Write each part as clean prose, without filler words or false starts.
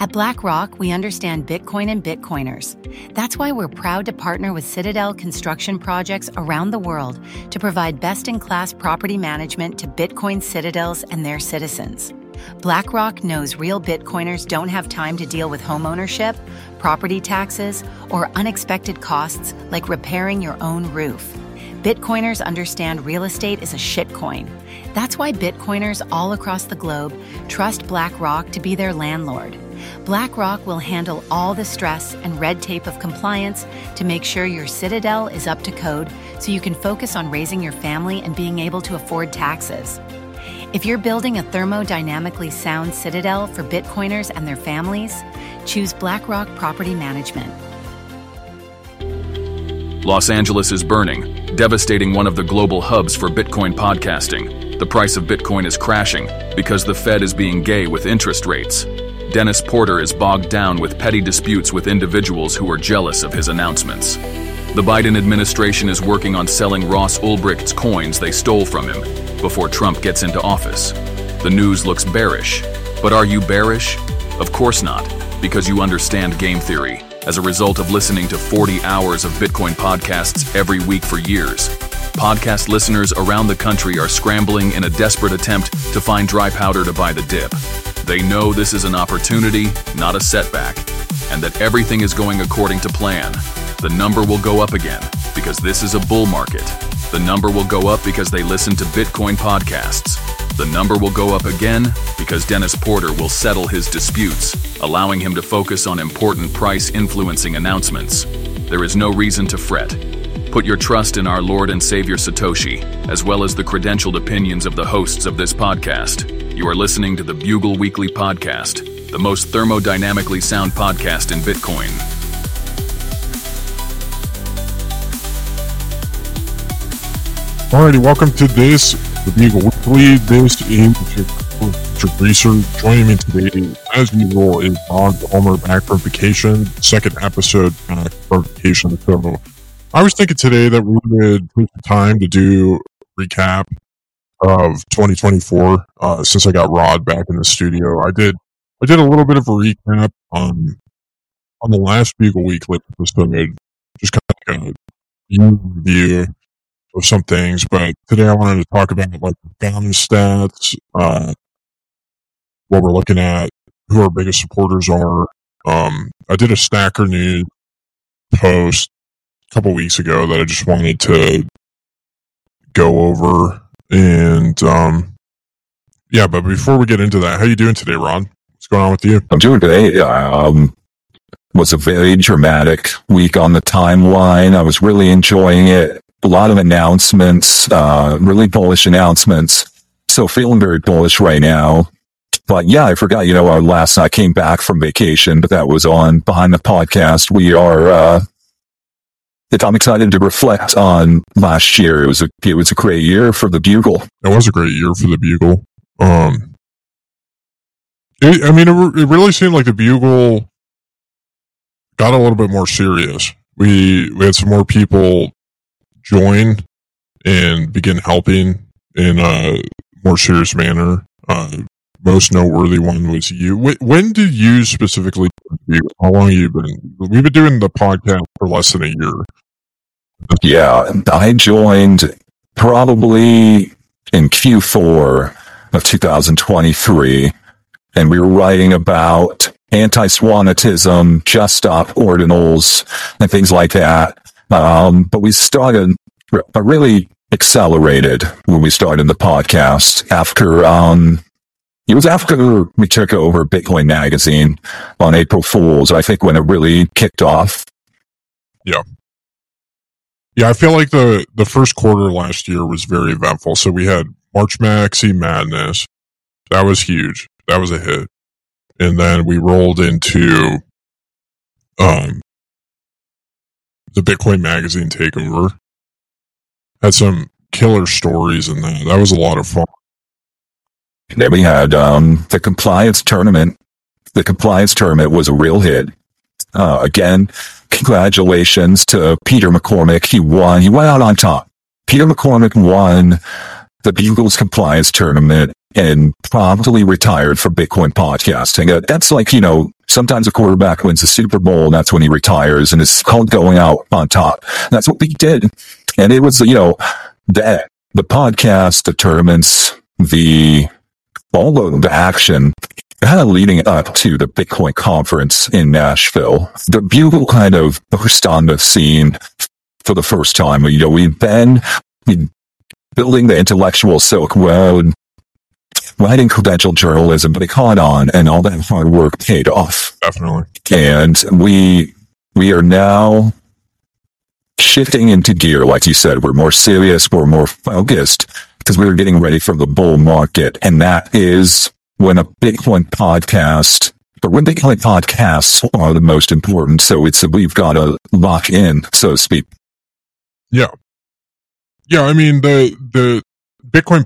At BlackRock, we understand Bitcoin and Bitcoiners. That's why we're proud to partner with Citadel construction projects around the world to provide best-in-class property management to Bitcoin citadels and their citizens. BlackRock knows real Bitcoiners don't have time to deal with homeownership, property taxes, or unexpected costs like repairing your own roof. Bitcoiners understand real estate is a shitcoin. That's why Bitcoiners all across the globe trust BlackRock to be their landlord. BlackRock will handle all the stress and red tape of compliance to make sure your Citadel is up to code so you can focus on raising your family and being able to afford taxes. If you're building a thermodynamically sound Citadel for Bitcoiners and their families, choose BlackRock Property Management. Los Angeles is burning, devastating one of the global hubs for Bitcoin podcasting. The price of Bitcoin is crashing because the Fed is being gay with interest rates. Dennis Porter is bogged down with petty disputes with individuals who are jealous of his announcements. The Biden administration is working on selling Ross Ulbricht's coins they stole from him before Trump gets into office. The news looks bearish. But are you bearish? Of course not, because you understand game theory as a result of listening to 40 hours of Bitcoin podcasts every week for years. Podcast listeners around the country are scrambling in a desperate attempt to find dry powder to buy the dip. They know this is an opportunity, not a setback, and that everything is going according to plan. The number will go up again because this is a bull market. The number will go up because they listen to Bitcoin podcasts. The number will go up again because Dennis Porter will settle his disputes, allowing him to focus on important price-influencing announcements. There is no reason to fret. Put your trust in our Lord and Savior Satoshi, as well as the credentialed opinions of the hosts of this podcast. You are listening to the Bugle Weekly Podcast, the most thermodynamically sound podcast in Bitcoin. Alrighty, welcome to this, the Bugle Weekly. This is your research. Joining me today, as usual, is Ron Palmer back from vacation. Second episode back from vacation. So I was thinking today that we would take the time to do a recap of 2024. Since I got Rod back in the studio, I did a little bit of a recap on the last Bugle Weekly episode, just kind of like a review of some things. But today I wanted to talk about like down stats, what we're looking at, who our biggest supporters are. I did a Stacker News post a couple weeks ago that I just wanted to go over. And yeah, but before we get into that, how you doing today, Ron? What's going on with you? I'm doing great. Was a very dramatic week on the timeline. I was really enjoying it. A lot of announcements, really bullish announcements. So feeling very bullish right now. But yeah, I forgot, last night I came back from vacation, but that was on Behind the Podcast. I'm excited to reflect on last year. It was a great year for the Bugle. It was a great year for the Bugle. It really seemed like the Bugle got a little bit more serious. We had some more people join and begin helping in a more serious manner. Most noteworthy one was you. When did you specifically? How long have you been? We've been doing the podcast for less than a year. Yeah, I joined probably in Q4 of 2023, and we were writing about anti-Swanitism, just stop ordinals, and things like that. But we started, really accelerated when we started the podcast after, it was after we took over Bitcoin Magazine on April Fool's, I think, when it really kicked off. Yeah. Yeah, I feel like the first quarter last year was very eventful. So we had March Maxi Madness. That was huge. That was a hit. And then we rolled into the Bitcoin Magazine takeover. Had some killer stories in that. That was a lot of fun. And then we had the compliance tournament. The compliance tournament was a real hit. Again, congratulations to Peter McCormick. He won. He went out on top. Peter McCormick won the Bugle's compliance tournament. and promptly retired from Bitcoin podcasting. That's like, sometimes a quarterback wins the Super Bowl, and that's when he retires and is called going out on top. That's what we did. And it was, that the podcast determines all of the action kind of leading up to the Bitcoin conference in Nashville. The Bugle kind of burst on the scene for the first time. We've been building the intellectual Silk Road, writing credentialed journalism, but it caught on, and all that hard work paid off. Definitely. And we are now shifting into gear. Like you said, we're more serious, we're more focused, because we're getting ready for the bull market. And that is when Bitcoin podcasts are the most important. So we've got to lock in, so to speak. Yeah. Yeah, I mean, the Bitcoin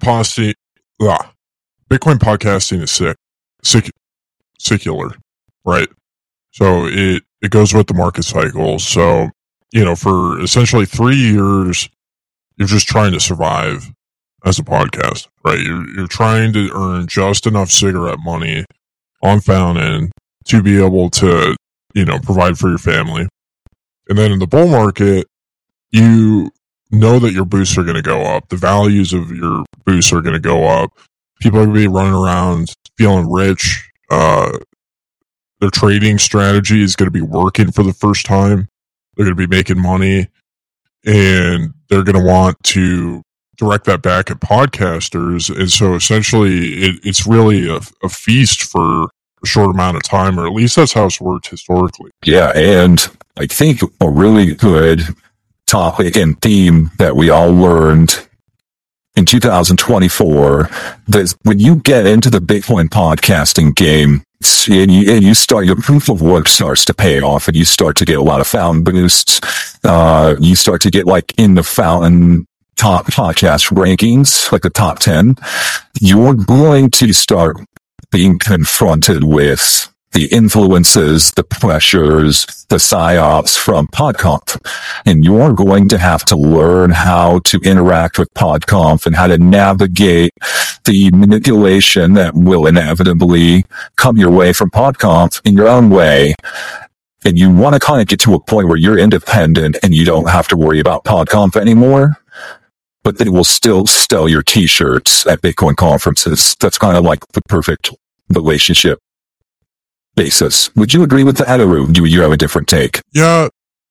podcasting is secular, right? So it goes with the market cycle. So, for essentially 3 years, you're just trying to survive as a podcast, right? You're trying to earn just enough cigarette money on Fountain to be able to, provide for your family. And then in the bull market, you know that your boosts are going to go up. The values of your boosts are going to go up. People are going to be running around feeling rich. Their trading strategy is going to be working for the first time. They're going to be making money, and they're going to want to direct that back at podcasters. And so essentially it's really a feast for a short amount of time, or at least that's how it's worked historically. Yeah. And I think a really good topic and theme that we all learned in 2024, that when you get into the Bitcoin podcasting game, and you start, your proof of work starts to pay off, and you start to get a lot of Fountain boosts. You start to get in the Fountain top podcast rankings, like the top 10. You're going to start being confronted with the influences, the pressures, the psyops from PodConf. And you're going to have to learn how to interact with PodConf and how to navigate the manipulation that will inevitably come your way from PodConf in your own way. And you want to kind of get to a point where you're independent and you don't have to worry about PodConf anymore, but they will still sell your t-shirts at Bitcoin conferences. That's kind of like the perfect relationship basis. Would you agree with that, or do you have a different take? Yeah.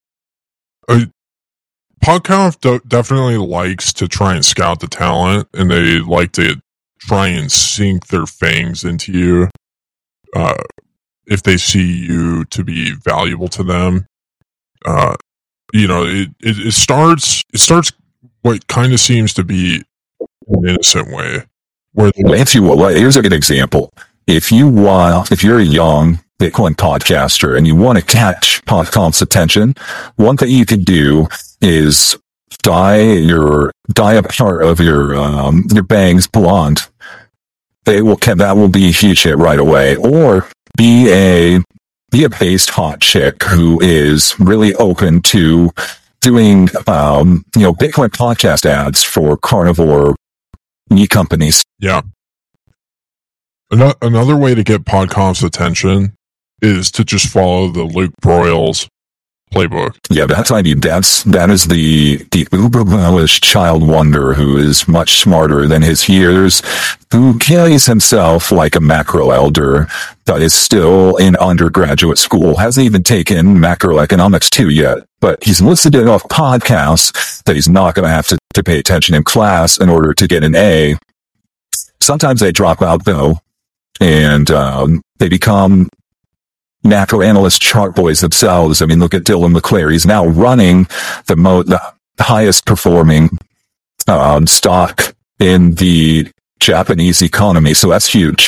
PodConf definitely likes to try and scout the talent, and they like to try and sink their fangs into you if they see you to be valuable to them. It starts what kind of seems to be an innocent way. Here's a good example. If you're a young Bitcoin podcaster and you want to catch PodConf's attention, one thing you can do is dye a part of your bangs blonde. That will be a huge hit right away. Or be a based hot chick who is really open to doing Bitcoin podcast ads for carnivore meat companies. Yeah. Another way to get PodConf's attention is to just follow the Luke Broyles playbook. Yeah, that is the uber Welsh child wonder who is much smarter than his years, who carries himself like a macro elder that is still in undergraduate school, hasn't even taken macroeconomics 2 yet, but he's listed enough podcasts that he's not going to have to pay attention in class in order to get an A. Sometimes they drop out though, and they become macro analyst chart boys themselves. I mean, look at Dylan McClare. He's now running the highest performing stock in the Japanese economy. So that's huge.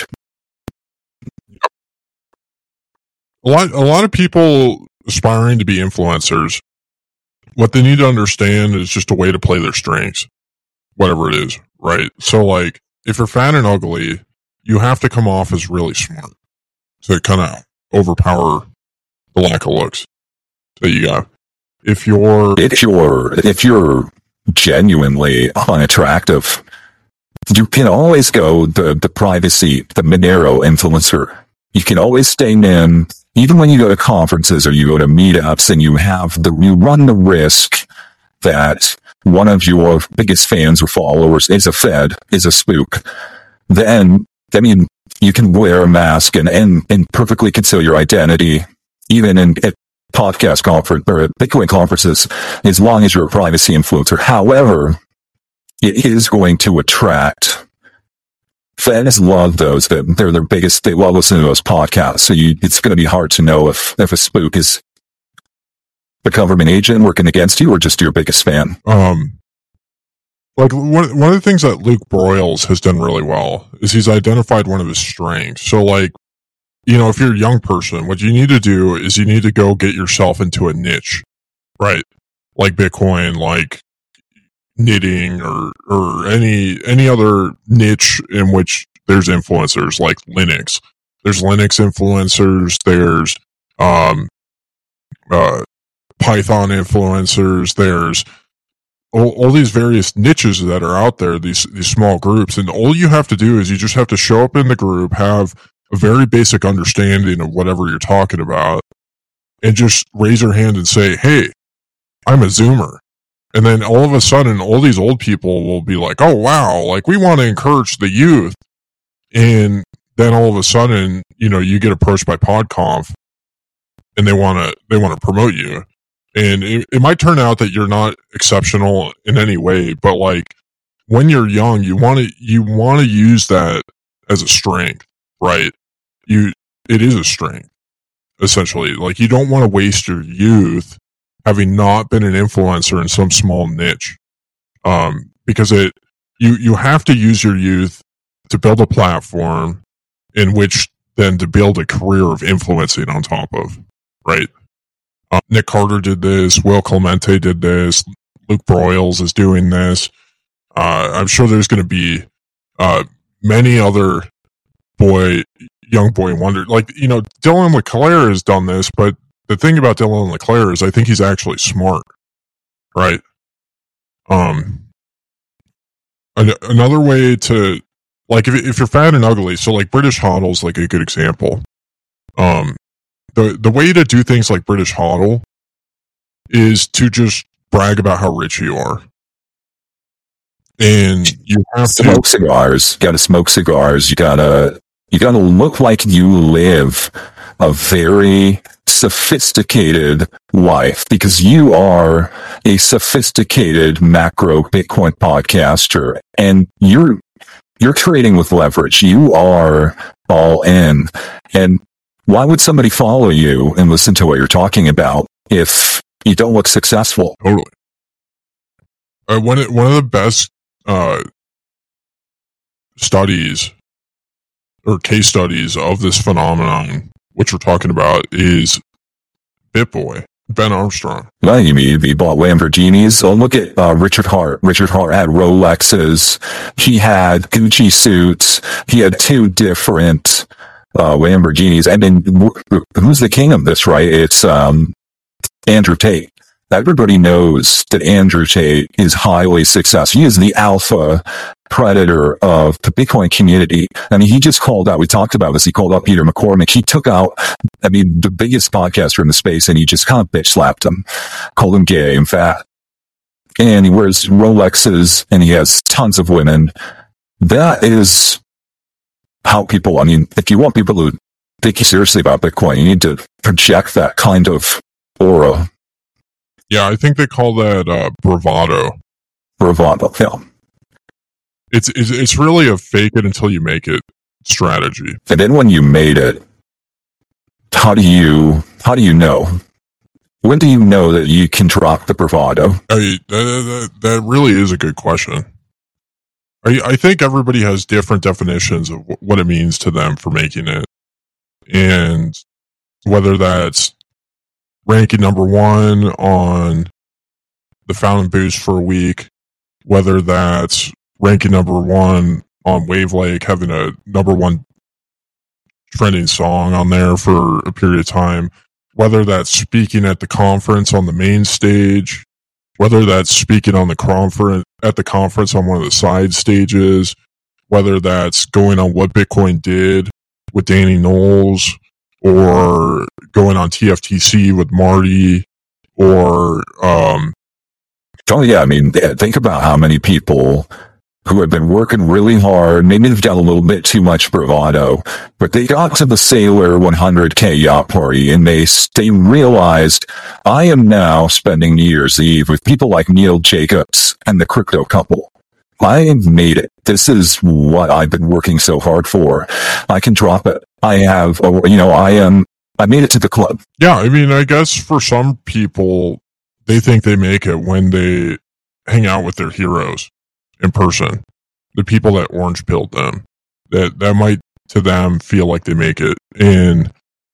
A lot of people aspiring to be influencers, what they need to understand is just a way to play their strengths, whatever it is, right? So if you're fat and ugly, you have to come off as really smart to kind of overpower the lack of looks that you got. If you're genuinely unattractive, you can always go the privacy, the Monero influencer. You can always stay in, even when you go to conferences or you go to meetups and you run the risk that one of your biggest fans or followers is a Fed, is a spook. Then, I mean, you can wear a mask and perfectly conceal your identity, even at podcast conference or at Bitcoin conferences, as long as you're a privacy influencer. However, it is going to attract. Fans love those. They're their biggest. They love listening to those podcasts. So it's going to be hard to know if a spook is the government agent working against you or just your biggest fan. Like one of the things that Luke Broyles has done really well is he's identified one of his strengths. So like, you know, if you're a young person, what you need to do is you need to go get yourself into a niche, right? Like Bitcoin, like knitting or any other niche in which there's influencers, like Linux. There's Linux influencers, there's Python influencers, there's all these various niches that are out there, these small groups, and all you have to do is you just have to show up in the group, have a very basic understanding of whatever you're talking about, and just raise your hand and say, hey, I'm a Zoomer. And then all of a sudden, all these old people will be like, oh, wow, like we want to encourage the youth. And then all of a sudden, you know, you get approached by PodConf and they want to promote you. And it might turn out that you're not exceptional in any way, but like when you're young, you want to use that as a strength, right? It is a strength, essentially. Like you don't want to waste your youth having not been an influencer in some small niche, because you have to use your youth to build a platform in which then to build a career of influencing on top of, right? Nick Carter did this. Will Clemente did this. Luke Broyles is doing this. I'm sure there's going to be many other young boy wonder. Like, you know, Dylan LeClaire has done this, but the thing about Dylan LeClaire is I think he's actually smart, right? Another way to, like, if you're fat and ugly, so like British Hodl's like a good example. The way to do things like British Hodl is to just brag about how rich you are. And you have to smoke cigars. You gotta smoke cigars. You gotta look like you live a very sophisticated life because you are a sophisticated macro Bitcoin podcaster and you're trading with leverage. You are all in. And why would somebody follow you and listen to what you're talking about if you don't look successful? Totally. One of the best studies or case studies of this phenomenon, which we're talking about, is BitBoy, Ben Armstrong. Well, you mean he bought Lamborghinis? Oh, look at Richard Hart. Richard Hart had Rolexes. He had Gucci suits. He had 2 different Lamborghinis. And then who's the king of this, right? It's Andrew Tate. Everybody knows that Andrew Tate is highly successful. He is the alpha predator of the Bitcoin community. I mean, he just called out, we talked about this, he called out Peter McCormick. He took out, I mean, the biggest podcaster in the space, and he just kind of bitch slapped him, called him gay and fat. And he wears Rolexes, and he has tons of women. That is how people, I mean, if you want people to take you seriously about Bitcoin, you need to project that kind of aura. Yeah, I think they call that bravado. Bravado, yeah. It's really a fake it until you make it strategy. And then when you made it, how do you know? When do you know that you can drop the bravado? That really is a good question. I think everybody has different definitions of what it means to them for making it. And whether that's ranking number 1 on the Fountain Boost for a week, whether that's ranking number 1 on Wave Lake, having a number 1 trending song on there for a period of time, whether that's speaking at the conference on the main stage, whether that's speaking on the conference on one of the side stages, whether that's going on What Bitcoin Did with Danny Knowles, or going on TFTC with Marty, or Oh yeah, I mean, think about how many people who have been working really hard, maybe they've got a little bit too much bravado, but they got to the Sailor 100K yacht party and they realized, I am now spending New Year's Eve with people like Neil Jacobs and the crypto couple. I have made it. This is what I've been working so hard for. I can drop it. I made it to the club. Yeah, I mean, I guess for some people, they think they make it when they hang out with their heroes in person. The people that orange pilled them. That might, to them, feel like they make it. And,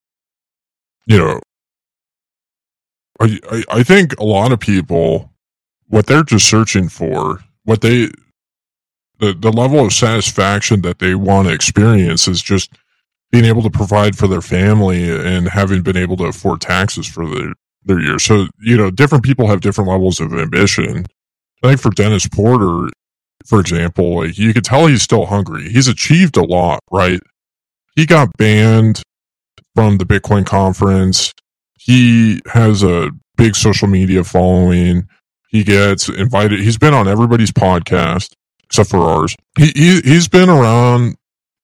I think a lot of people, what they're just searching for, the level of satisfaction that they want to experience is just being able to provide for their family and having been able to afford taxes for their year. So, different people have different levels of ambition. I think for Dennis Porter, for example, like, you could tell he's still hungry. He's achieved a lot, right? He got banned from the Bitcoin conference. He has a big social media following. He gets invited. He's been on everybody's podcast except for ours. He's been around.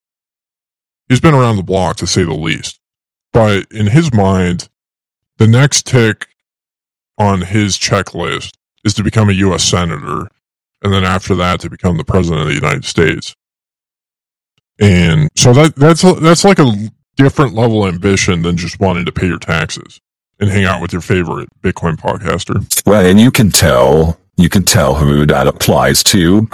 He's been around the block, to say the least. But in his mind, the next tick on his checklist is to become a U.S. Senator, and then after that to become the President of the United States. And so that's like a different level of ambition than just wanting to pay your taxes and hang out with your favorite Bitcoin podcaster. Well, and you can tell who that applies to.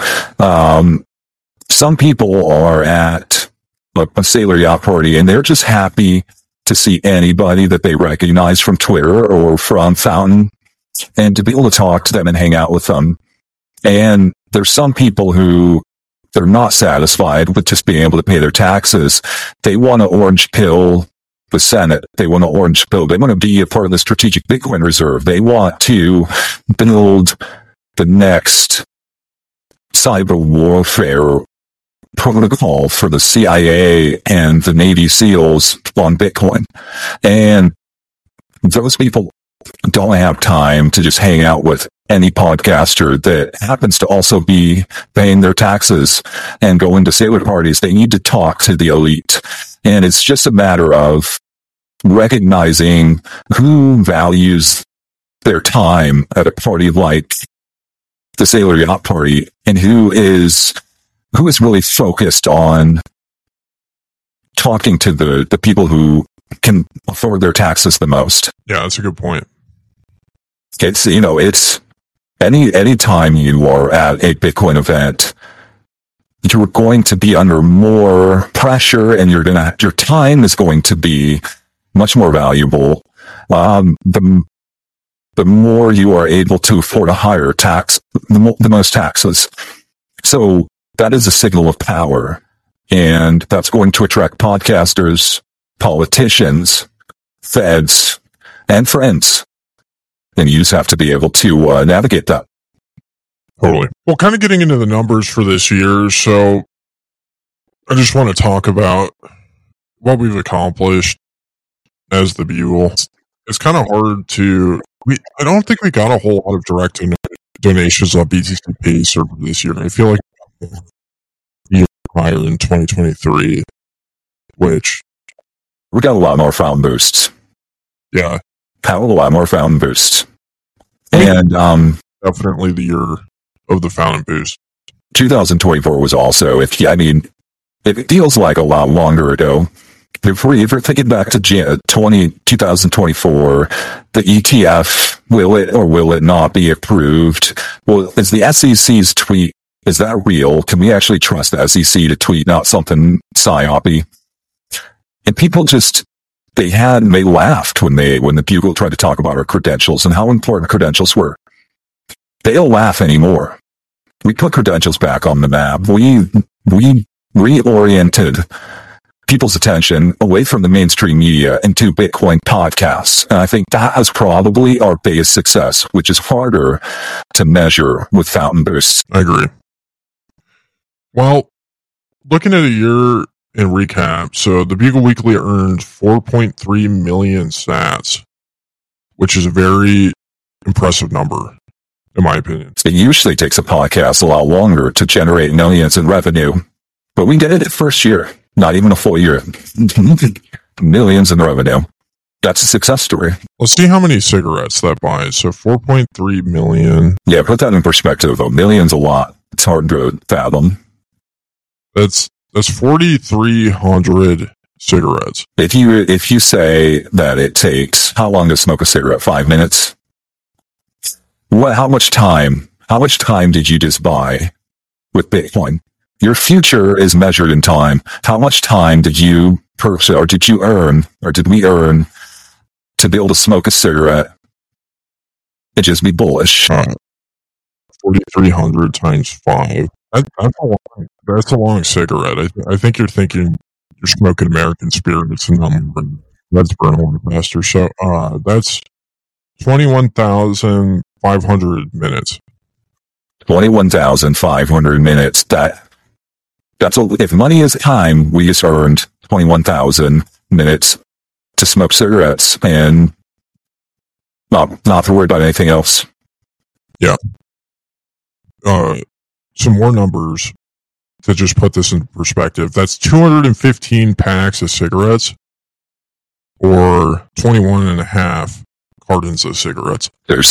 Some people are at a Sailor yacht party and they're just happy to see anybody that they recognize from Twitter or from Fountain, and to be able to talk to them and hang out with them. And there's some people who they're not satisfied with just being able to pay their taxes. They want to orange pill the Senate. They want to orange pill. They want to be a part of the strategic Bitcoin reserve. They want to build the next cyber warfare protocol for the CIA and the Navy SEALs on Bitcoin. And those people don't have time to just hang out with any podcaster that happens to also be paying their taxes and going to sailor parties. They need to talk to the elite. And it's just a matter of recognizing who values their time at a party like the Sailor Yacht Party and who is really focused on talking to the people who can afford their taxes the most. Yeah, that's a good point. It's any time you are at a Bitcoin event, you're going to be under more pressure, and your time is going to be much more valuable. The more you are able to afford a higher tax, the most taxes. So that is a signal of power, and that's going to attract podcasters, politicians, feds, and friends. And you just have to be able to navigate that. Totally. Well, kind of getting into the numbers for this year, so I just want to talk about what we've accomplished as the Bugle. It's kind of hard to... I don't think we got a whole lot of direct donations on BTCP server this year. I feel like year prior in 2023, which... We got a lot more found boosts. Yeah. A lot more found boosts. And definitely the year of the fountain boost. 2024 was also, it feels like a lot longer ago. If we're thinking back to 2024, the ETF, will it or will it not be approved? Well, is the SEC's tweet, is that real? Can we actually trust the SEC to tweet, not something psyopy? And people just, they laughed when the Bugle tried to talk about our credentials and how important credentials were. They don't laugh anymore. We put credentials back on the map. We reoriented people's attention away from the mainstream media into Bitcoin podcasts. And I think that is probably our biggest success, which is harder to measure with fountain boosts. I agree. Well, looking at a year in recap, so the Bugle Weekly earned 4.3 million sats, which is a very impressive number, in my opinion. It usually takes a podcast a lot longer to generate millions in revenue, but we did it first year, not even a full year. Millions in revenue. That's a success story. Let's see how many cigarettes that buys. So 4.3 million. Yeah, put that in perspective. A million's a lot. It's hard to fathom. That's 4,300 cigarettes. If you say that it takes how long to smoke a cigarette? 5 minutes. How much time did you just buy with Bitcoin? Your future is measured in time. How much time did you purchase, or did you earn, or did we earn to be able to smoke a cigarette? It just be bullish. 4,300 times 5. That's a long cigarette. I think you're thinking you're smoking American Spirits and let's burn a little faster. So that's 21,500 minutes. 21,500 minutes. That's if money is time, we just earned 21,000 minutes to smoke cigarettes and not to worry about anything else. Yeah. Some more numbers to just put this in perspective. That's 215 packs of cigarettes or 21 and a half cartons of cigarettes. There's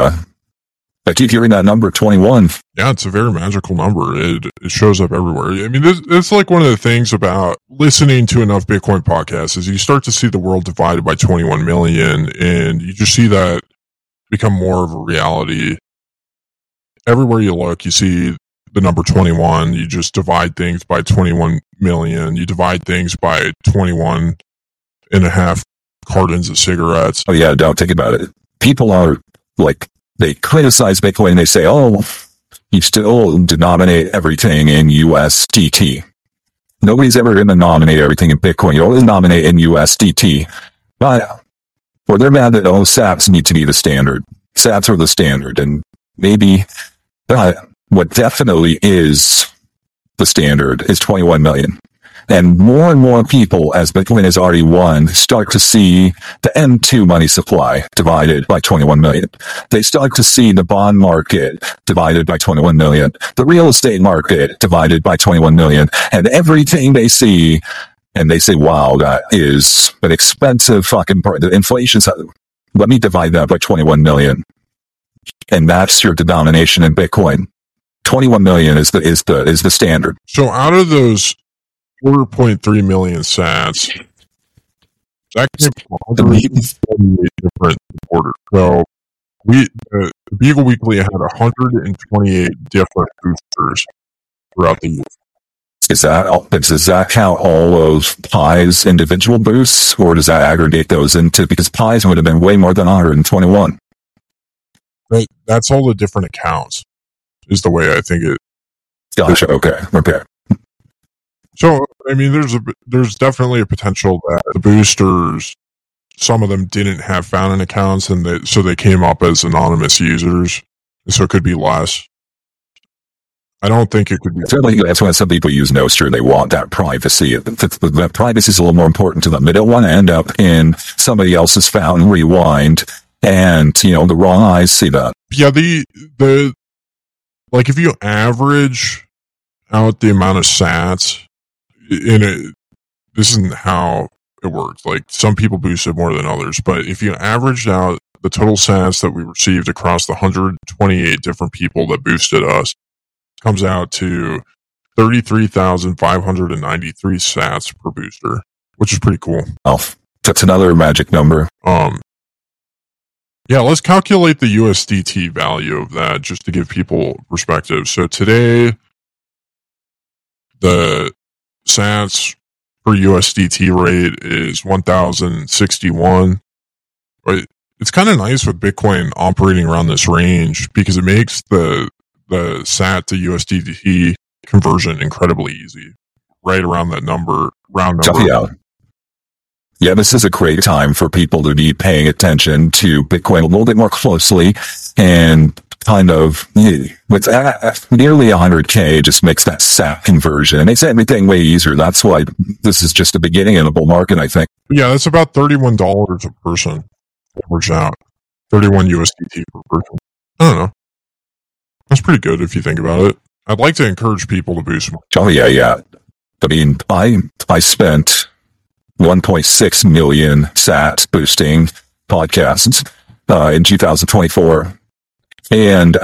I keep hearing that number 21. Yeah, it's a very magical number. It shows up everywhere. I mean, it's like one of the things about listening to enough Bitcoin podcasts is you start to see the world divided by 21 million, and you just see that become more of a reality. Everywhere you look, you see the number 21. You just divide things by 21 million. You divide things by 21 and a half cartons of cigarettes. Oh yeah, don't think about it. People are like, they criticize Bitcoin and they say, oh, you still denominate everything in USDT. Nobody's ever going to nominate everything in Bitcoin. You always nominate in USDT. But, or they're mad that, oh, sats need to be the standard. Sats are the standard. And maybe what definitely is the standard is 21 million. And more people, as Bitcoin has already won, start to see the M2 money supply divided by 21 million. They start to see the bond market divided by 21 million, the real estate market divided by 21 million, and everything they see, and they say, wow, that is an expensive fucking part. The inflation's, let me divide that by 21 million. And that's your denomination in Bitcoin. 21 million is the standard. So out of those 4.3 million sats, that came from 148 different supporters. So the Bugle Weekly had 128 different boosters throughout the year. Does that count all those pies individual boosts, or does that aggregate those into, because pies would have been way more than 121? Right, that's all the different accounts, is the way I think it. Gotcha. Okay. So, I mean, there's definitely a potential that the boosters, some of them didn't have founding accounts, and so they came up as anonymous users, so it could be less. I don't think it could be. That's why some people use Nostr. They want that privacy. The privacy is a little more important to them. They don't want to end up in somebody else's fountain rewind, and the wrong eyes see that. Yeah, the like if you average out the amount of sats. This isn't how it works. Like, some people boosted more than others, but if you averaged out the total sats that we received across the 128 different people that boosted us, it comes out to 33,593 sats per booster, which is pretty cool. Oh, that's another magic number. Yeah, let's calculate the USDT value of that just to give people perspective. So today, the sats per USDT rate is 1,061. But it's kind of nice with Bitcoin operating around this range because it makes the sat to USDT conversion incredibly easy. Right around that number, round number. Yeah, this is a great time for people to be paying attention to Bitcoin a little bit more closely and kind of, with nearly 100K, just makes that SAT conversion. It makes everything way easier. That's why this is just the beginning of the bull market, I think. Yeah, that's about $31 a person. Works out 31 USDT per person. I don't know. That's pretty good if you think about it. I'd like to encourage people to boost more. Oh yeah. I mean, I spent 1.6 million SAT boosting podcasts in 2024, and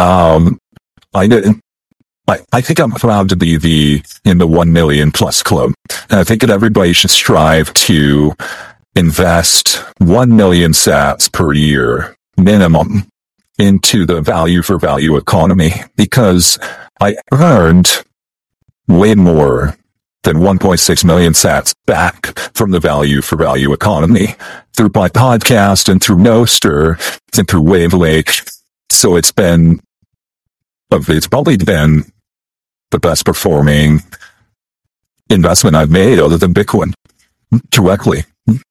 I think I'm proud to be in the 1 million plus club. And I think that everybody should strive to invest 1 million sats per year minimum into the value for value economy, because I earned way more than 1.6 million sats back from the value for value economy through my podcast and through Nostr and through Wavelake. So it's probably been the best performing investment I've made other than Bitcoin directly.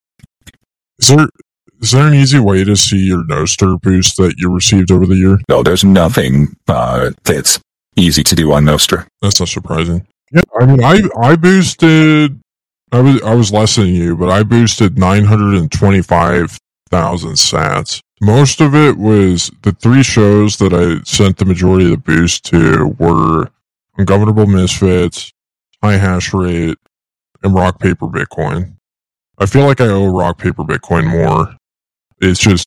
Is there an easy way to see your Nostr boost that you received over the year? No, there's nothing that's easy to do on Nostr. That's not surprising. Yeah, I mean, I boosted. I was less than you, but I boosted 925,000 sats. Most of it was the 3 shows that I sent the majority of the boost to were Ungovernable Misfits, High Hash Rate, and Rock Paper Bitcoin. I feel like I owe Rock Paper Bitcoin more. It's just,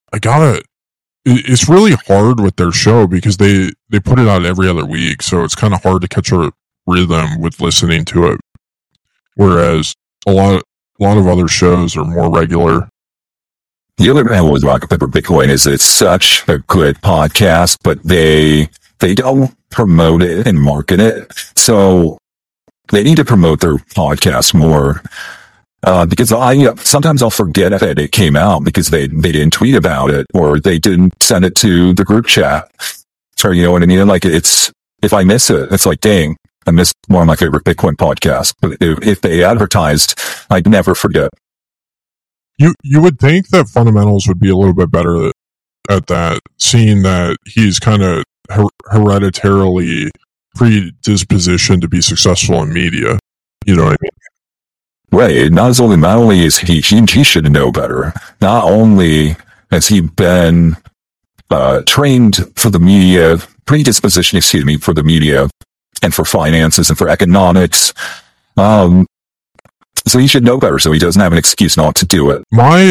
it's really hard with their show because they put it out every other week. So it's kind of hard to catch a rhythm with listening to it. Whereas a lot of other shows are more regular. The other problem with Rock Paper Bitcoin is it's such a good podcast, but they don't promote it and market it. So they need to promote their podcast more. Because sometimes I'll forget if it came out because they didn't tweet about it or they didn't send it to the group chat. So, you know what I mean? Like if I miss it, it's like, dang, I missed one of my favorite Bitcoin podcasts. But if they advertised, I'd never forget. You would think that Fundamentals would be a little bit better at that, seeing that he's kind of hereditarily predispositioned to be successful in media. You know what I mean? Right. Not only is he should know better. Not only has he been trained for the media, predisposition, for the media and for finances and for economics. So he should know better. So he doesn't have an excuse not to do it.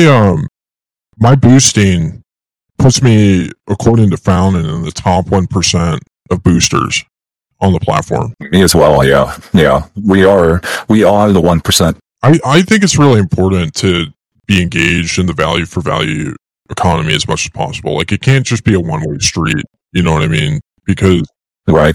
My boosting puts me, according to Fountain, in the top 1% of boosters on the platform. Me as well. Yeah. We are the 1%. I think it's really important to be engaged in the value for value economy as much as possible. Like, it can't just be a one-way street. You know what I mean? Because right.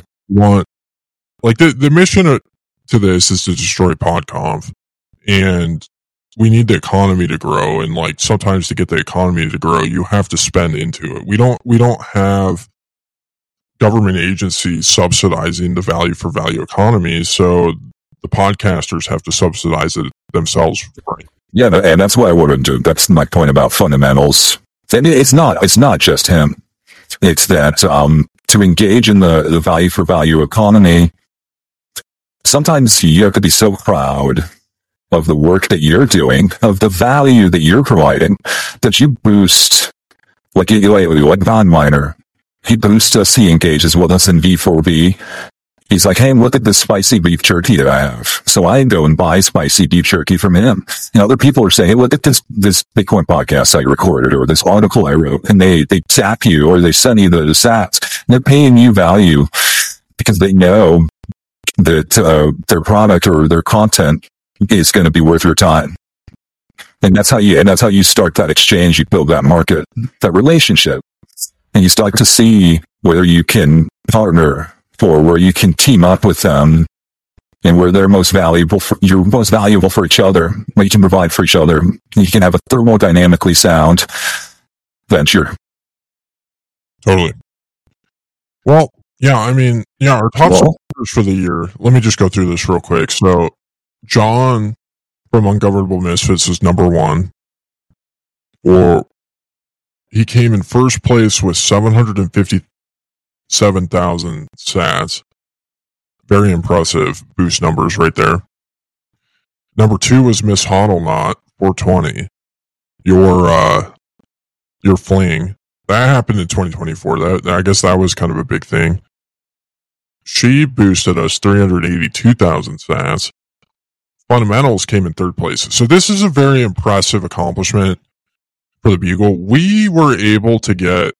The mission to this is to destroy PodConf, and we need the economy to grow. And like, sometimes to get the economy to grow, you have to spend into it. We don't have government agencies subsidizing the value for value economy. So the podcasters have to subsidize it themselves. Yeah, and that's what I wouldn't do. That's my point about Fundamentals. And it's not just him. It's that to engage in the value for value economy, sometimes you have to be so proud of the work that you're doing, of the value that you're providing, that you boost, like Von Miner. He boosts us, he engages with us in V4V. He's like, hey, look at this spicy beef jerky that I have. So I go and buy spicy beef jerky from him. And other people are saying, hey, look at this Bitcoin podcast I recorded or this article I wrote. And they tap you or they send you the sats. And they're paying you value because they know that their product or their content is going to be worth your time. And that's how you start that exchange. You build that market, that relationship. And you start to see whether you can partner or where you can team up with them and where you're most valuable for each other, where you can provide for each other. You can have a thermodynamically sound venture. Totally. Well, yeah, I mean, yeah, our top supporters for the year, let me just go through this real quick. So John from Ungovernable Misfits is number 1. Or he came in first place with 750 7,000 sats. Very impressive boost numbers right there. Number 2 was Miss Hodlnot, 420. Your fling. That happened in 2024. I guess that was kind of a big thing. She boosted us 382,000 sats. Fundamentals came in 3rd place. So this is a very impressive accomplishment for the Bugle. We were able to get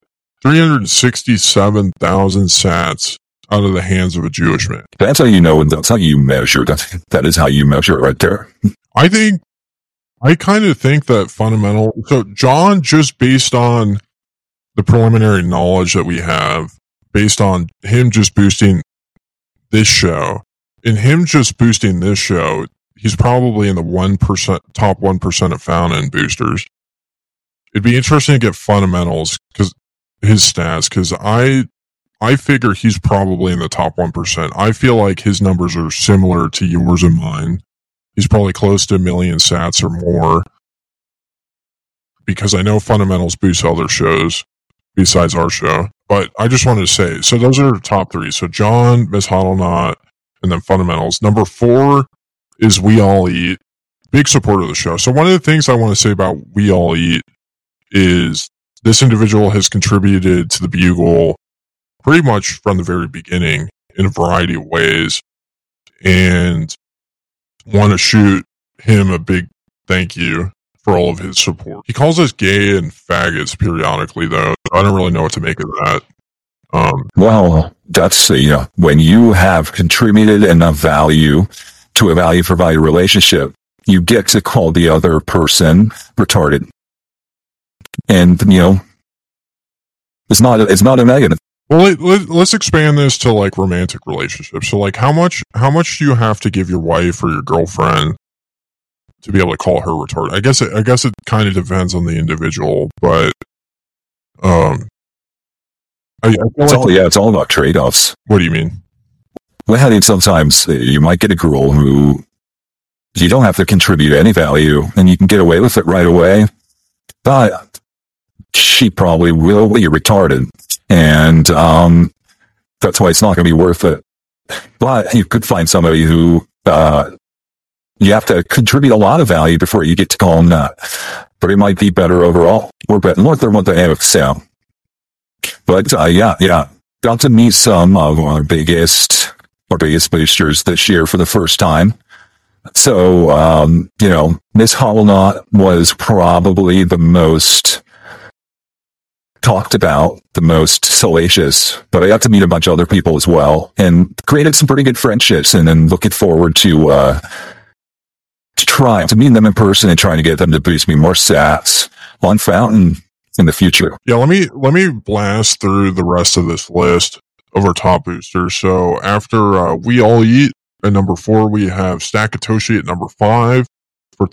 367,000 sats out of the hands of a Jewish man. That's how you know, and that's how you measure. That is how you measure it right there. I kind of think that fundamental. So John, just based on the preliminary knowledge that we have, based on him just boosting this show, he's probably in the 1%, top 1% of Fountain boosters. It'd be interesting to get fundamentals because his stats, because I figure he's probably in the top 1%. I feel like his numbers are similar to yours and mine. He's probably close to 1 million sats or more, because I know fundamentals boost other shows besides our show. But I just wanted to say, so those are the top 3. So John, Miss Hodlnot, and then fundamentals. Number 4 is We All Eat. Big supporter of the show. So one of the things I want to say about We All Eat is this individual has contributed to the Bugle pretty much from the very beginning in a variety of ways, and want to shoot him a big thank you for all of his support. He calls us gay and faggots periodically, though. I don't really know what to make of that. Well, that's, when you have contributed enough value to a value for value relationship, you get to call the other person retarded. And, it's not a negative. Well, let's expand this to like romantic relationships. So like how much do you have to give your wife or your girlfriend to be able to call her retarded? I guess it kind of depends on the individual, but it's all about trade-offs. What do you mean? Well, I mean, sometimes you might get a girl who you don't have to contribute any value and you can get away with it right away, but she probably will be retarded. And that's why it's not going to be worth it. But you could find somebody who you have to contribute a lot of value before you get to call them that. But it might be better overall. Or better than what they have. So. But got to meet some of our biggest boosters this year for the first time. So, Miss Hodlnot was probably the most talked about, the most salacious, but I got to meet a bunch of other people as well and created some pretty good friendships, and then looking forward to trying to meet them in person and trying to get them to boost me more sats on Fountain in the future. Yeah, let me blast through the rest of this list of our top boosters. So after We All Eat at number 4, we have Stackatoshi at number 5 for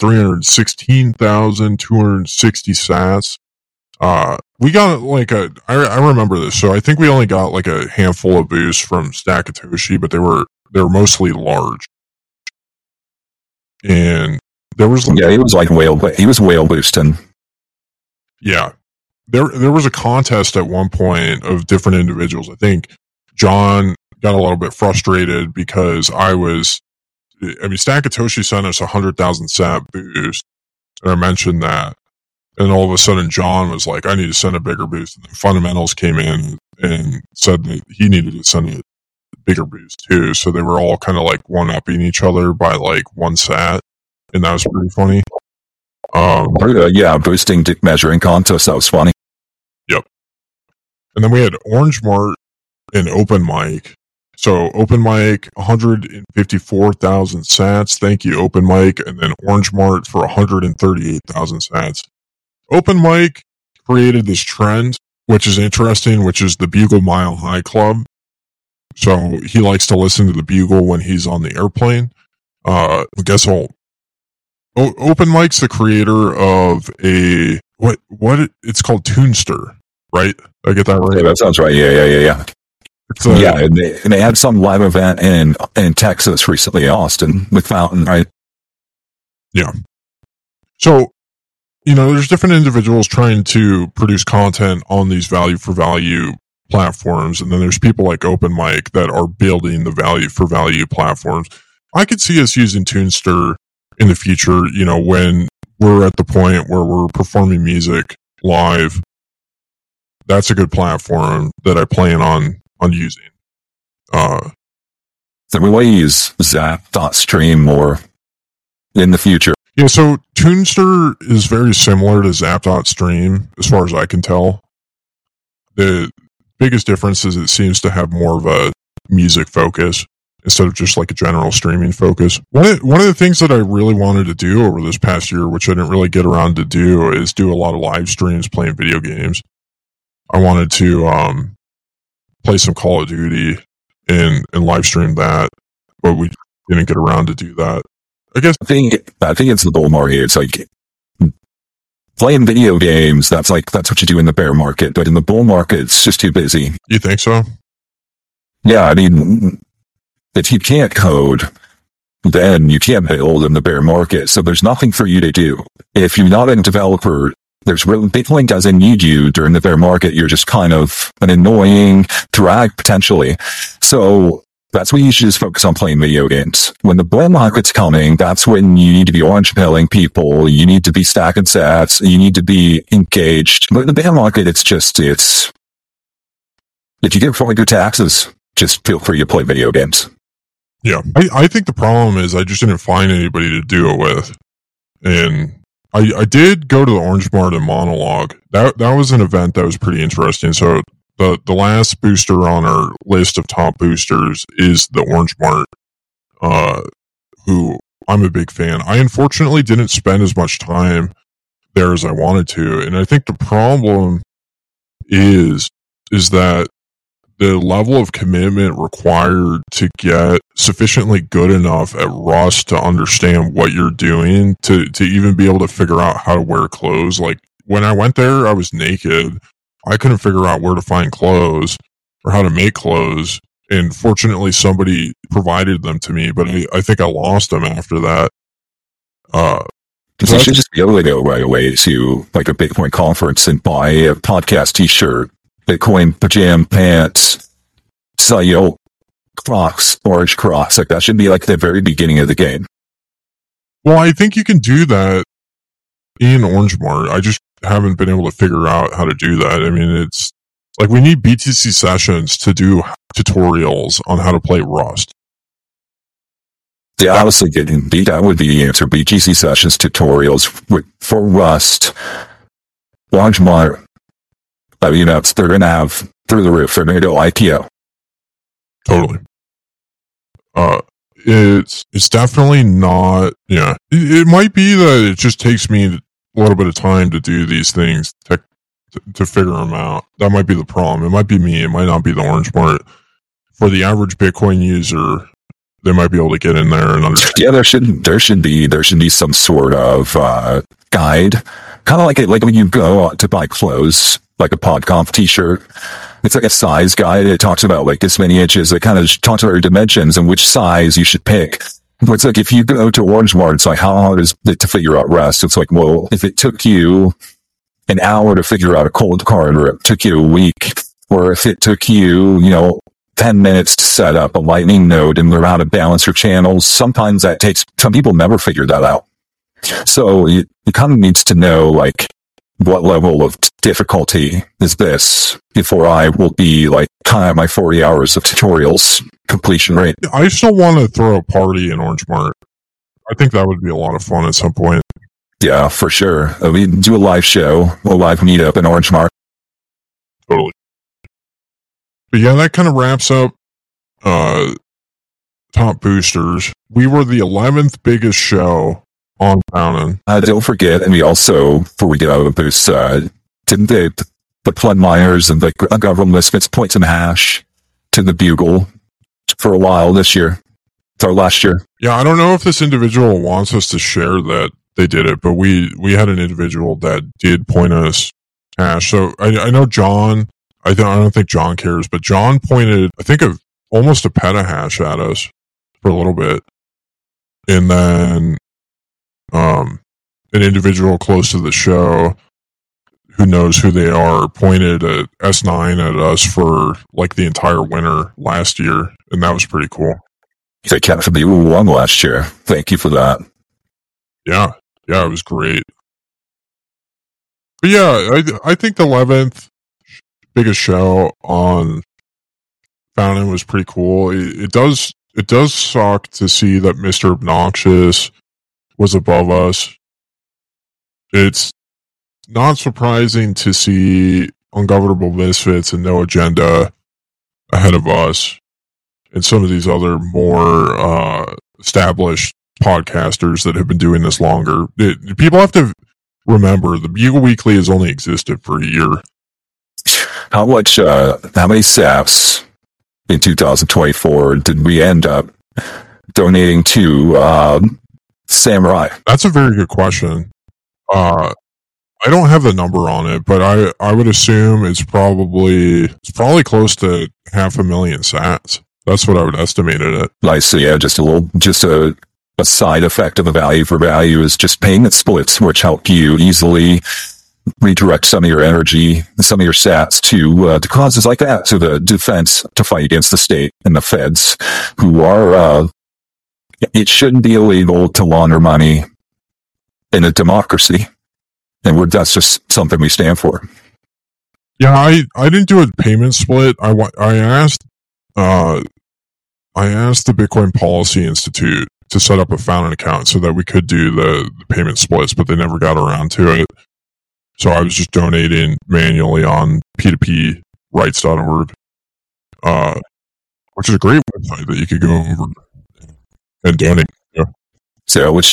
316,260 sats. We got I remember this. So I think we only got like a handful of boosts from Stackatoshi, but they were mostly large. And there was he was whale boosting. Yeah. There was a contest at one point of different individuals. I think John got a little bit frustrated because Stackatoshi sent us 100,000 sat boost, and I mentioned that. And all of a sudden, John was like, I need to send a bigger boost. And then Fundamentals came in and said that he needed to send a bigger boost too. So they were all kind of like one-upping each other by like 1 sat. And that was pretty funny. Boosting dick measuring contest. That was funny. Yep. And then we had Orange Mart and Open Mic. So Open Mic, 154,000 sats. Thank you, Open Mic. And then Orange Mart for 138,000 sats. Open Mic created this trend, which is interesting, which is the Bugle Mile High Club. So he likes to listen to the Bugle when he's on the airplane. I guess Open Mic's the creator of it's called Toonster, right? I get that right? Yeah, that sounds right. Yeah. And they had some live event in Texas recently, Austin, with Fountain, right? Yeah. So, there's different individuals trying to produce content on these value for value platforms, and then there's people like Open Mic that are building the value platforms. I could see us using Tunester in the future, when we're at the point where we're performing music live. That's a good platform that I plan on using. So we will use Zap.stream more in the future. Yeah, so Tunester is very similar to Zap.stream as far as I can tell. The biggest difference is it seems to have more of a music focus instead of just like a general streaming focus. One of the things that I really wanted to do over this past year, which I didn't really get around to do, is do a lot of live streams playing video games. I wanted to play some Call of Duty and live stream that, but we didn't get around to do that. I guess I think it's the bull market. It's like playing video games. That's what you do in the bear market, but in the bull market, it's just too busy. You think so? Yeah, I mean, if you can't code, then you can't build in the bear market. So there's nothing for you to do. If you're not a developer, Bitcoin doesn't need you during the bear market. You're just kind of an annoying drag potentially. So that's when you should just focus on playing video games. When the bull market's coming, that's when you need to be orange pilling people. You need to be stacking sats. You need to be engaged. But in the bear market, it's if you get really good taxes, just feel free to play video games. Yeah. I think the problem is I just didn't find anybody to do it with. And I did go to the Orange Mart and Monologue. That was an event that was pretty interesting. So the last booster on our list of top boosters is the Orange Mart, who I'm a big fan. I unfortunately didn't spend as much time there as I wanted to. And I think the problem is that the level of commitment required to get sufficiently good enough at Rust to understand what you're doing, to even be able to figure out how to wear clothes. Like when I went there, I was naked. I couldn't figure out where to find clothes or how to make clothes. And fortunately, somebody provided them to me, but I think I lost them after that. So you should just be able to go right away to like a Bitcoin conference and buy a podcast t-shirt, Bitcoin pajama pants, Crocs, orange Crocs. Like that should be like the very beginning of the game. Well, I think you can do that in Orange Mart. I just haven't been able to figure out how to do that. I mean, it's like we need BTC sessions to do tutorials on how to play Rust. Yeah, I was thinking that would be the answer. BTC sessions tutorials for Rust. Orange Mart. I mean, they're going to have through the roof. They're going to go IPO. Totally. It's definitely not. Yeah, it might be that it just takes me a little bit of time to do these things to figure them out. That might be the problem. It might be me. It might not be the Orange Mart. For the average Bitcoin user, they might be able to get in there and understand. Yeah, there should be some sort of guide, kind of like when you go to buy clothes, like a PodConf t-shirt. It's like a size guide. It talks about like this many inches. It kind of talks about your dimensions and which size you should pick. But it's like if you go to Orange Mart, it's like how hard is it to figure out Rust? It's like, well, if it took you an hour to figure out a cold card, or it took you a week, or if it took you, 10 minutes to set up a Lightning node and learn how to balance your channels, sometimes that takes, some people never figure that out. So you kind of needs to know, like, what level of difficulty is this before I will be like kind of my 40 hours of tutorials completion rate. I still want to throw a party in Orange Mart. I think that would be a lot of fun at some point. Yeah, for sure. We do a live show, a live meetup in Orange Mart. Totally. But yeah, that kind of wraps up top boosters. We were the 11th biggest show on Poundin'. Don't forget, and we also, before we get out of the boost, didn't the Pled Myers and the Government Misfits point some hash to the Bugle for a while this year, or last year? Yeah, I don't know if this individual wants us to share that they did it, but we had an individual that did point us hash. So I know John, I don't think John cares, but John pointed, I think, almost a petahash at us for a little bit. And then an individual close to the show who knows who they are, pointed at S9 at us for like the entire winter last year, and that was pretty cool. They captured the won last year. Thank you for that. Yeah, it was great. But yeah, I think the 11th biggest show on Fountain was pretty cool. It does suck to see that Mr. Obnoxious was above us. It's not surprising to see Ungovernable Misfits and No Agenda ahead of us and some of these other more established podcasters that have been doing this longer. People have to remember the Bugle Weekly has only existed for a year. How many SAPs in 2024 did we end up donating to Samurai? That's a very good question. I don't have the number on it, but I would assume it's probably close to 500,000 sats. That's what I would estimate it at. I see. Yeah, just a side effect of a value for value is just payment splits, which help you easily redirect some of your energy, some of your sats to causes like that, to the defense, to fight against the state and the feds, who are. It shouldn't be illegal to launder money in a democracy, and that's just something we stand for. Yeah, I didn't do a payment split. I asked the Bitcoin Policy Institute to set up a Fountain account so that we could do the payment splits, but they never got around to it. So I was just donating manually on p2prights.org, which is a great website that you could go over and donate. Yeah. So, which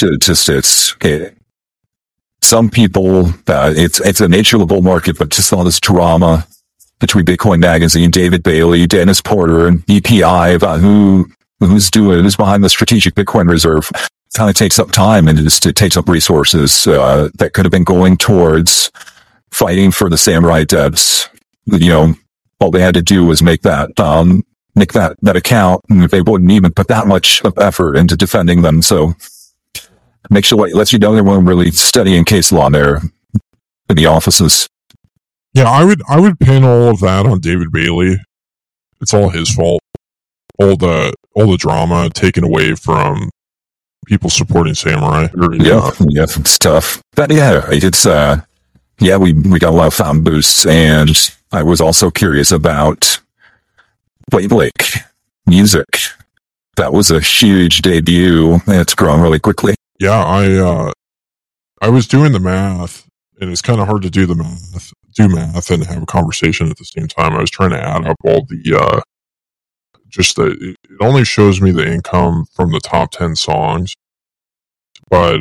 some people, it's a nature of the bull market, but just all this drama between Bitcoin Magazine, David Bailey, Dennis Porter, and EPI about who's behind the strategic Bitcoin reserve kind of takes up time, and it takes up resources that could have been going towards fighting for the Samurai devs. All they had to do was make that account, and they wouldn't even put that much of effort into defending them. So make sure it lets you know they weren't really studying case law there in the offices. Yeah, I would pin all of that on David Bailey. It's all his fault. All the drama taken away from people supporting Samurai. Yeah, it's tough. But yeah, it's we got a lot of fountain boosts, and I was also curious about Wave Lake music. That was a huge debut, and it's grown really quickly. Yeah, I was doing the math, and it's kind of hard to do math and have a conversation at the same time. I was trying to add up all the it only shows me the income from the top 10 songs, but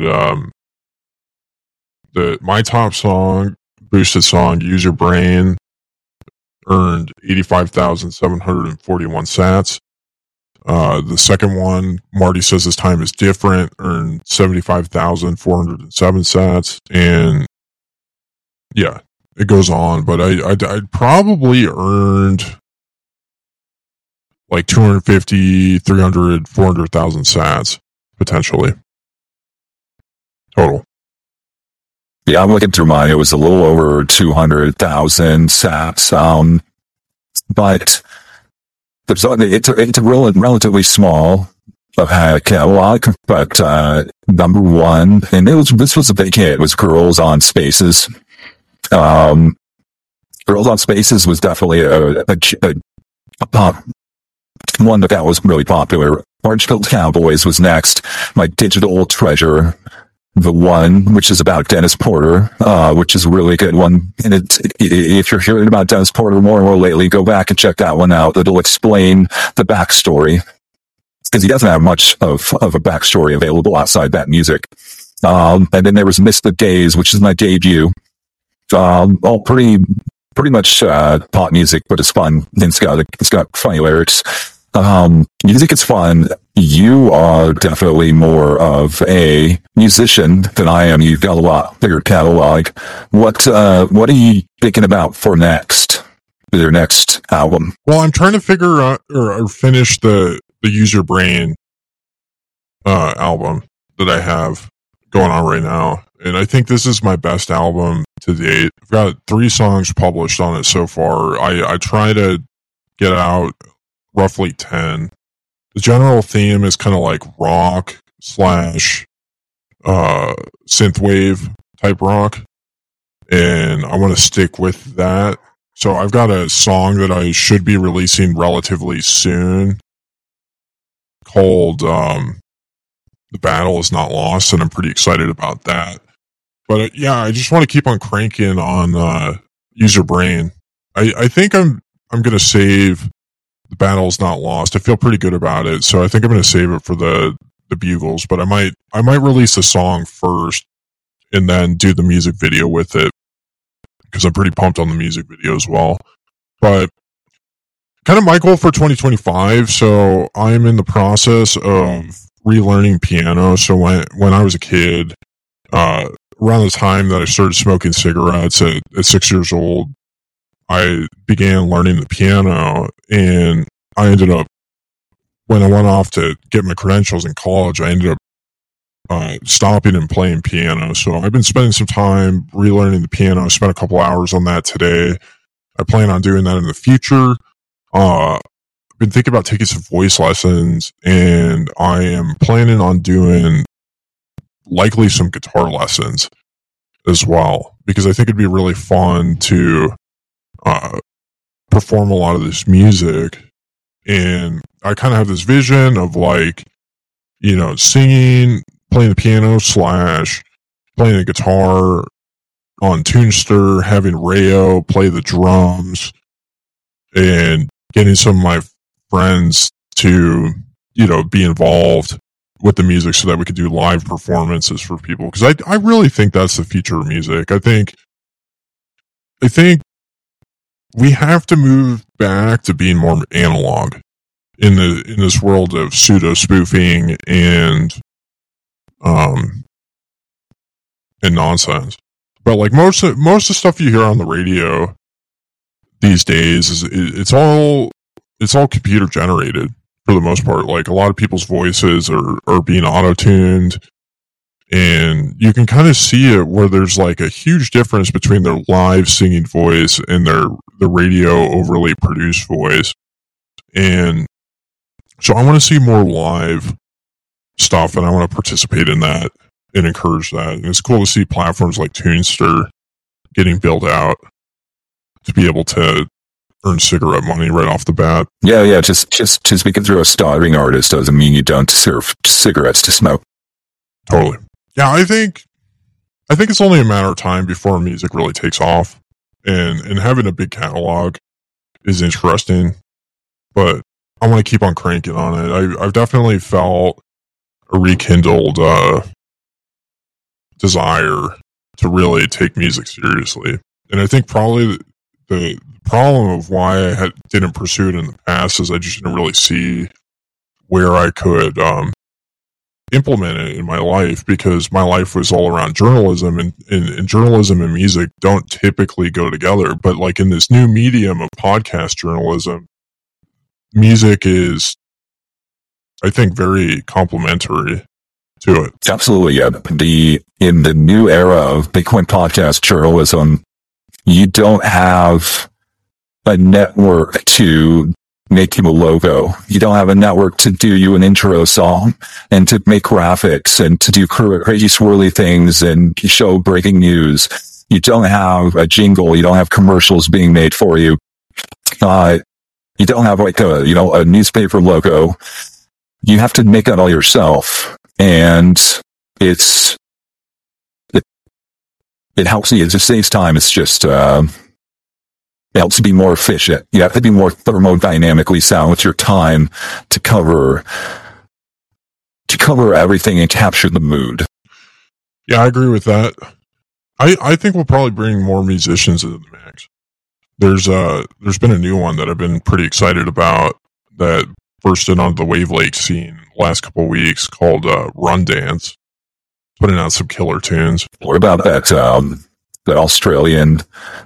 my top song, boosted song, Use Your Brain, earned 85,741 sats. The second one, Marty Says His Time Is Different, earned 75,407 sats. And yeah, it goes on, but I probably earned like 250, 300, 400,000 sats potentially total. Yeah, I'm looking through mine. It was a little over 200,000 sats. But it's a relatively small catalog. But number one, and this was a big hit, was Girls on Spaces. Girls on Spaces was definitely a pop one that was really popular. Orange-Pilled Cowboys was next. My Digital Treasure, the one, which is about Dennis Porter, which is a really good one. And if you're hearing about Dennis Porter more and more lately, go back and check that one out. It'll explain the backstory, because he doesn't have much of a backstory available outside that music. And then there was Miss the Days, which is my debut. All pretty much pop music, but it's fun. And it's got funny lyrics. Music is fun. You are definitely more of a musician than I am. You've got a lot bigger catalog. What are you thinking about for your next album? Well, I'm trying to figure out or finish the Use Your Brain album that I have going on right now. And I think this is my best album to date. I've got 3 songs published on it so far. I try to get out roughly 10. The general theme is kind of like rock / synthwave type rock, and I want to stick with that. So I've got a song that I should be releasing relatively soon called The Battle Is Not Lost, and I'm pretty excited about that. But yeah, I just want to keep on cranking on Use Your Brain. I think I'm going to save The Battle Is Not Lost. I feel pretty good about it, so I think I'm going to save it for the Bugles, but I might release a song first and then do the music video with it, because I'm pretty pumped on the music video as well. But kind of my goal for 2025, so I'm in the process of relearning piano. So when I was a kid, around the time that I started smoking cigarettes at 6 years old, I began learning the piano, and I ended up, when I went off to get my credentials in college, I ended up stopping and playing piano. So I've been spending some time relearning the piano. I spent a couple hours on that today. I plan on doing that in the future. I've been thinking about taking some voice lessons, and I am planning on doing likely some guitar lessons as well, because I think it'd be really fun to perform a lot of this music. And I kind of have this vision of, like, you know, singing, playing the piano / playing the guitar on Tunester, having Rayo play the drums, and getting some of my friends to, you know, be involved with the music so that we could do live performances for people. Because I really think that's the future of music. I think we have to move back to being more analog in this world of pseudo spoofing and nonsense. But like most of the stuff you hear on the radio these days it's all computer generated for the most part. Like, a lot of people's voices are being auto-tuned, and you can kind of see it where there's like a huge difference between their live singing voice and the radio overly produced voice. And so I want to see more live stuff, and I want to participate in that and encourage that. And it's cool to see platforms like Tunester getting built out to be able to earn cigarette money right off the bat. Yeah. Just because you're a starving artist doesn't mean you don't deserve cigarettes to smoke. Totally. Yeah, I think it's only a matter of time before music really takes off, and having a big catalog is interesting, but I want to keep on cranking on it. I've definitely felt a rekindled desire to really take music seriously, and I think probably the problem of why I didn't pursue it in the past is I just didn't really see where I could implement it in my life, because my life was all around journalism, and journalism and music don't typically go together. But like in this new medium of podcast journalism, music is, I think, very complementary to it. Absolutely, yeah. In the new era of Bitcoin podcast journalism, you don't have a network to make you a logo. You don't have a network to do you an intro song and to make graphics and to do crazy swirly things and show breaking news. You don't have a jingle. You don't have commercials being made for you. You don't have like a newspaper logo. You have to make that all yourself. And it helps you. It just saves time. It's just, it helps you be more efficient. You have to be more thermodynamically sound with your time to cover everything and capture the mood. Yeah, I agree with that. I think we'll probably bring more musicians into the mix. There's been a new one that I've been pretty excited about that bursted onto the Wave Lake scene the last couple of weeks, called Run Dance. Putting out some killer tunes. What about that Australian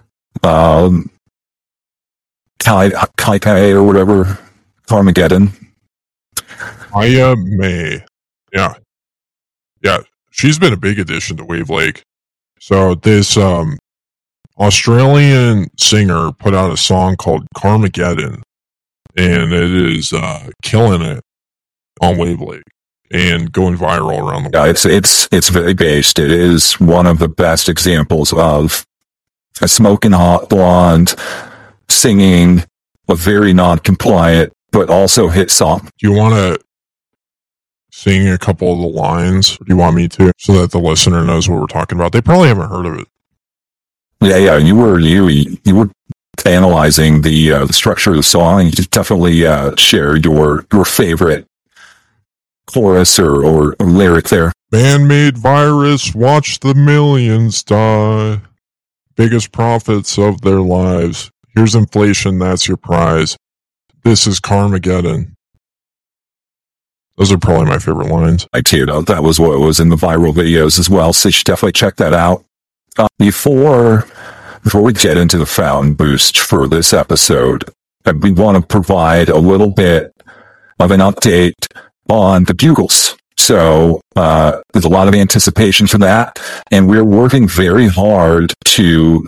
Kai or whatever, Armageddon? Aya May. Yeah. She's been a big addition to Wave Lake. So this Australian singer put out a song called Carmageddon, and it is killing it on Wave Lake and going viral around the world. Yeah, it's very based. It is one of the best examples of a smoking hot blonde singing a very non-compliant but also hit song. Do you want to sing a couple of the lines? Or do you want me to, so that the listener knows what we're talking about? They probably haven't heard of it. Yeah. You were analyzing the structure of the song. You should definitely share your favorite chorus or lyric there. Man-made virus, watch the millions die. Biggest profits of their lives. Here's inflation, that's your prize. This is Carmageddon. Those are probably my favorite lines. I teared out. That was what was in the viral videos as well, so you should definitely check that out. Before we get into the fountain boost for this episode, we want to provide a little bit of an update on the Bugles. So there's a lot of anticipation for that, and we're working very hard to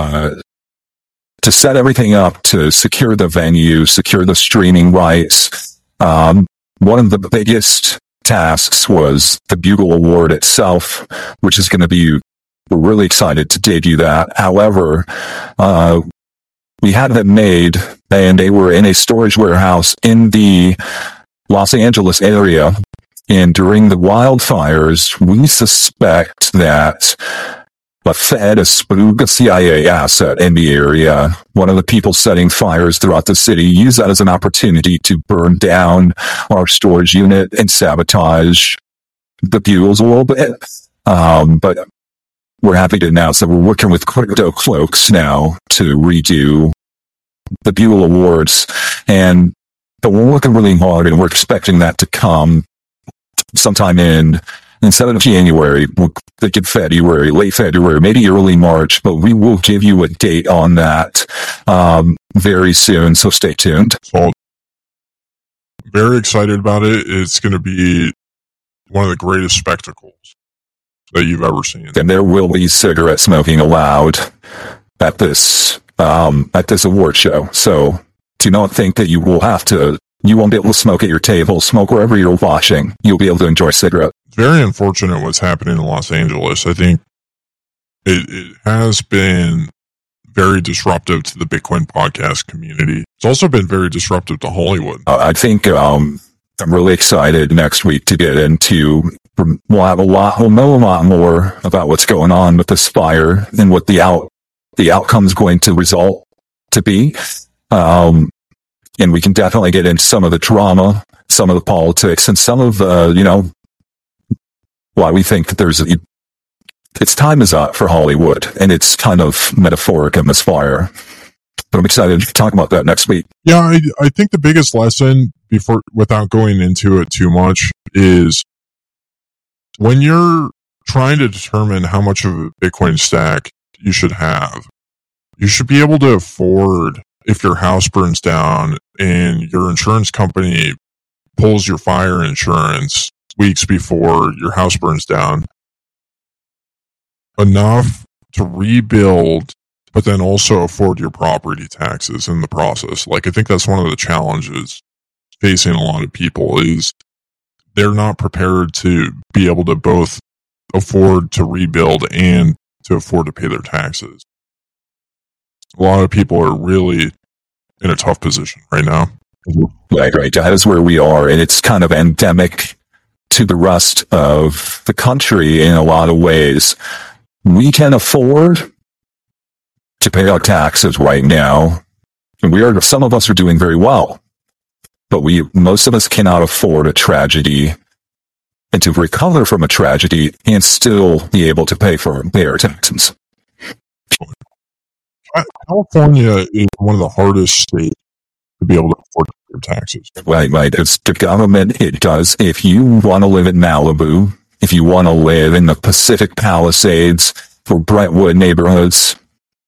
set everything up to secure the venue, secure the streaming rights. One of the biggest tasks was the Bugle Award itself, which is going to be, we're really excited to debut that. However, we had them made, and they were in a storage warehouse in the Los Angeles area. And during the wildfires, we suspect that a Fed, a spook, a CIA asset in the area, one of the people setting fires throughout the city, used that as an opportunity to burn down our storage unit and sabotage the Bugles a little bit. But we're happy to announce that we're working with Crypto Cloaks now to redo the Bugle Awards. But we're working really hard, and we're expecting that to come sometime instead of January, we'll think in February, late February, maybe early March, but we will give you a date on that very soon, so stay tuned. So, very excited about it. It's going to be one of the greatest spectacles that you've ever seen. And there will be cigarette smoking allowed at this award show. So do not think that you won't be able to smoke at your table, smoke wherever you're watching. You'll be able to enjoy cigarette. It's very unfortunate what's happening in Los Angeles. I think it has been very disruptive to the Bitcoin podcast community. It's also been very disruptive to Hollywood. I think I'm really excited next week to get into. We'll know a lot more about what's going on with this fire and what the outcome is going to result to be. And we can definitely get into some of the drama, some of the politics, and some of why we think that its time is up for Hollywood, and it's kind of metaphoric in this fire. But I'm excited to talk about that next week. Yeah, I think the biggest lesson, without going into it too much, is when you're trying to determine how much of a Bitcoin stack you should have, you should be able to afford, if your house burns down and your insurance company pulls your fire insurance weeks before your house burns down, enough to rebuild, but then also afford your property taxes in the process. Like, I think that's one of the challenges facing a lot of people, is they're not prepared to be able to both afford to rebuild and to afford to pay their taxes. A lot of people are really in a tough position right now. Right. That is where we are, and it's kind of endemic to the rest of the country in a lot of ways. We can afford to pay our taxes right now, and some of us are doing very well, but most of us cannot afford a tragedy, and to recover from a tragedy and still be able to pay our taxes. California is one of the hardest states to be able to afford your taxes. Right. It's the government. It does. If you want to live in Malibu, if you want to live in the Pacific Palisades or Brentwood neighborhoods,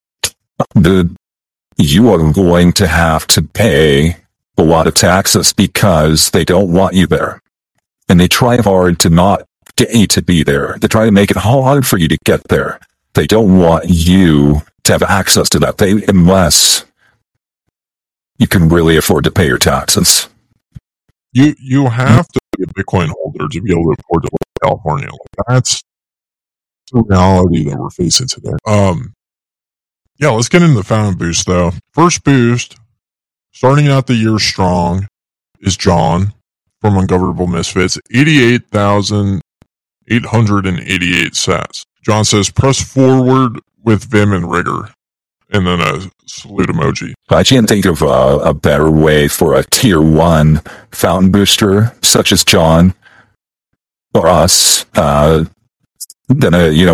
you are going to have to pay a lot of taxes because they don't want you there. And they try hard to not get you to be there. They try to make it hard for you to get there. They don't want you to have access to that, unless you can really afford to pay your taxes. You have to be a Bitcoin holder to be able to afford to live in California. Like, that's the reality that we're facing today. Yeah, let's get into the fountain boost though. First boost, starting out the year strong, is John from Ungovernable Misfits, 88,888 sats. John says, press forward with vim and rigor. And then a salute emoji. I can't think of a better way for a tier 1 fountain booster, such as John or us, than an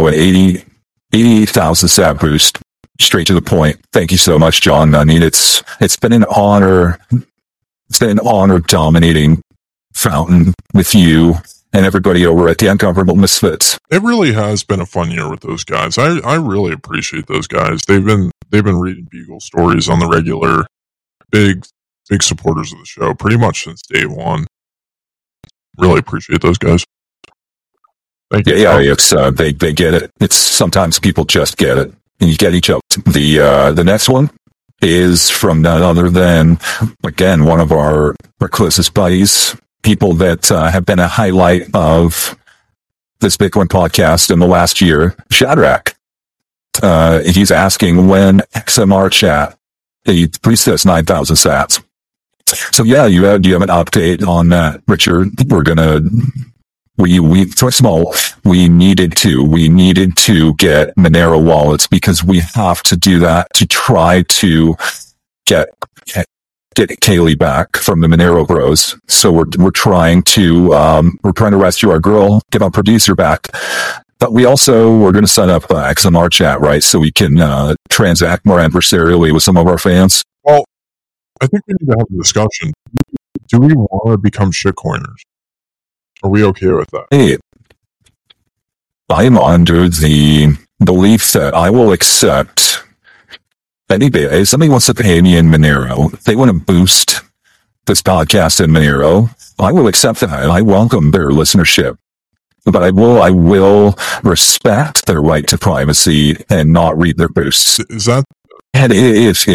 88,000 sat boost. Straight to the point. Thank you so much, John. I mean, it's been an honor. It's been an honor dominating Fountain with you and everybody over at the Ungovernable Misfits. It really has been a fun year with those guys. I really appreciate those guys. They've been reading Bugle stories on the regular. Big supporters of the show pretty much since day one. Really appreciate those guys. Thank you. Yeah, it's they get it. It's sometimes people just get it. And you get each other. The next one is from none other than, again, one of our closest buddies, people that have been a highlight of this Bitcoin podcast in the last year, Shadrach. He's asking when XMR chat, please says 9,000 sats. So yeah, do you have an update on that, Richard? We're gonna, first of all, we needed to get Monero wallets because we have to do that to try to get Kaylee back from the Monero Bros. So we're trying to rescue our girl, get our producer back. But we're going to set up XMR chat, right? So we can transact more adversarially with some of our fans. Well, I think we need to have a discussion. Do we want to become shitcoiners? Are we okay with that? Hey, I'm under the belief that I will accept if somebody wants to pay me in Monero, if they want to boost this podcast in Monero, I will accept that. I welcome their listenership. But I will respect their right to privacy and not read their boosts. Is that? And if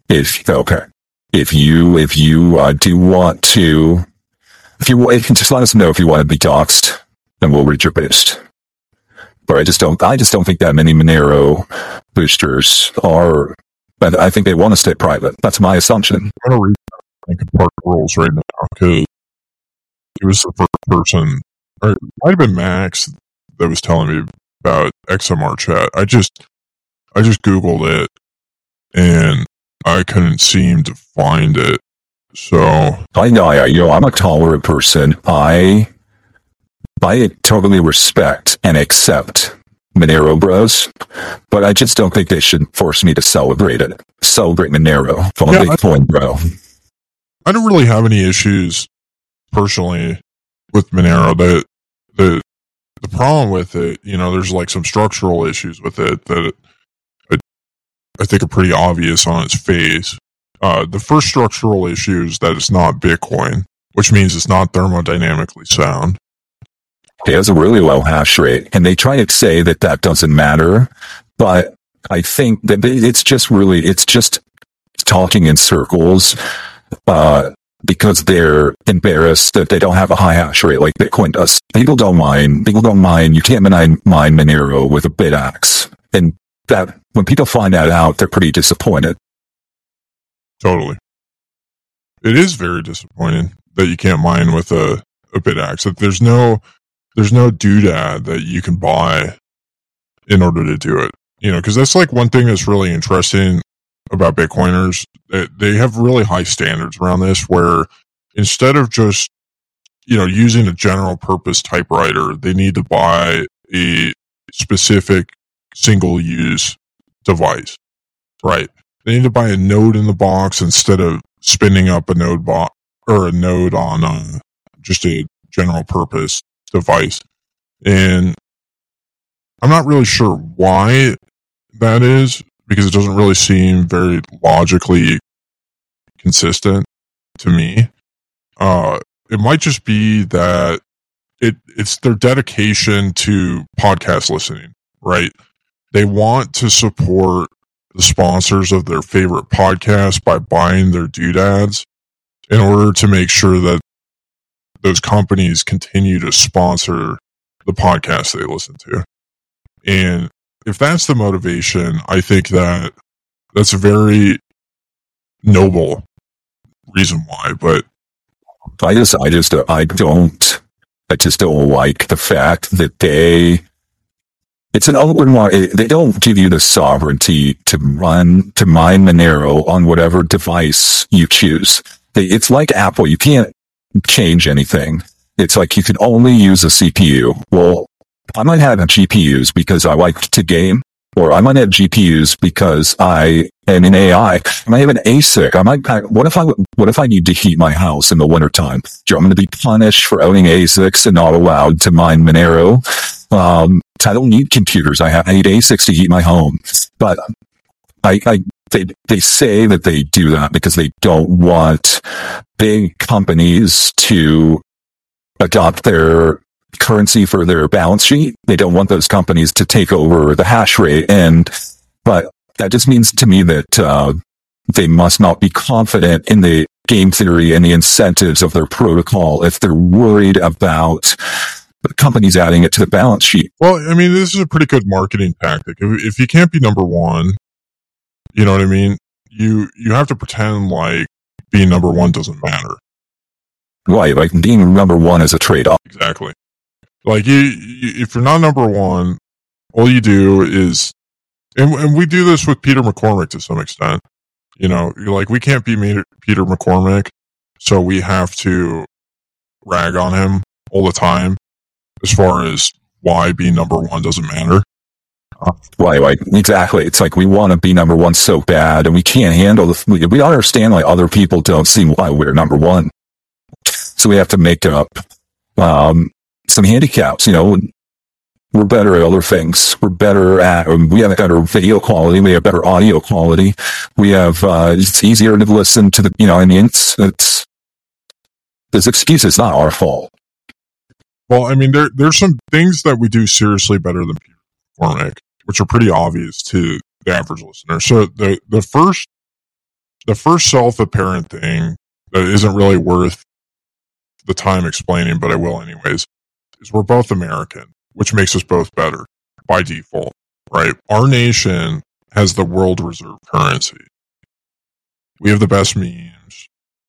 you do want to, if you can just let us know if you want to be doxxed, then we'll read your boost. But I just don't think that many Monero boosters are. But I think they want to stay private. That's my assumption. I'm going to read Linkin Park rules right now because he was the first person, or it might have been Max that was telling me about XMR chat. I just Googled it and I couldn't seem to find it. So I'm a tolerant person. I totally respect and accept Monero Bros, but I just don't think they should force me to celebrate it. Celebrate Monero from a Bitcoin bro. I don't really have any issues personally with Monero. The problem with it, there's like some structural issues with it that I think are pretty obvious on its face. The first structural issue is that it's not Bitcoin, which means it's not thermodynamically sound. It has a really low hash rate, and they try to say that doesn't matter, but I think that it's just talking in circles, because they're embarrassed that they don't have a high hash rate like Bitcoin does. People don't mind. You can't mine Monero with a BitAxe, and that when people find that out, they're pretty disappointed. Totally. It is very disappointing that you can't mine with a BitAxe. That there's no doodad that you can buy in order to do it. Because that's like one thing that's really interesting about Bitcoiners. They have really high standards around this, where instead of just, using a general purpose typewriter, they need to buy a specific single use device, right? They need to buy a node in the box instead of spinning up a node or a node on just a general purpose device. And I'm not really sure why that is, because it doesn't really seem very logically consistent to me. It might just be that it's their dedication to podcast listening, right? They want to support the sponsors of their favorite podcasts by buying their doodads in order to make sure that those companies continue to sponsor the podcasts they listen to. And if that's the motivation, I think that that's a very noble reason why. But I just don't like the fact that they don't give you the sovereignty to mine Monero on whatever device you choose. It's like Apple. You can't change anything. It's like you can only use a CPU. Well, I might have GPUs because I like to game, or I might have GPUs because I am in AI. I might have an ASIC. What if I need to heat my house in the wintertime? I'm going to be punished for owning ASICs and not allowed to mine Monero. I don't need computers. I need ASICs to heat my home. But they say that they do that because they don't want big companies to adopt their currency for their balance sheet. They don't want those companies to take over the hash rate. But that just means to me that they must not be confident in the game theory and the incentives of their protocol if they're worried about companies adding it to the balance sheet. Well, I mean, this is a pretty good marketing tactic. If you can't be number one, you know what I mean? You have to pretend like being number one doesn't matter. Right, like being number one is a trade-off. Exactly. Like if you're not number one, all you do is, and we do this with Peter McCormack to some extent. You know, you're like, we can't be Peter McCormack, so we have to rag on him all the time as far as why being number one doesn't matter. Right, exactly. It's like we want to be number one so bad, and we can't handle we understand like other people don't see why we're number one. So we have to make up some handicaps. You know, we're better at other things. We have better video quality. We have better audio quality. We have it's easier to listen to the. You know, I mean, it's this excuse is not our fault. Well, I mean, there's some things that we do seriously better than Peter McCormack, which are pretty obvious to the average listener. So the first self-apparent thing that isn't really worth the time explaining, but I will anyways, is we're both American, which makes us both better by default, right? Our nation has the world reserve currency. We have the best memes.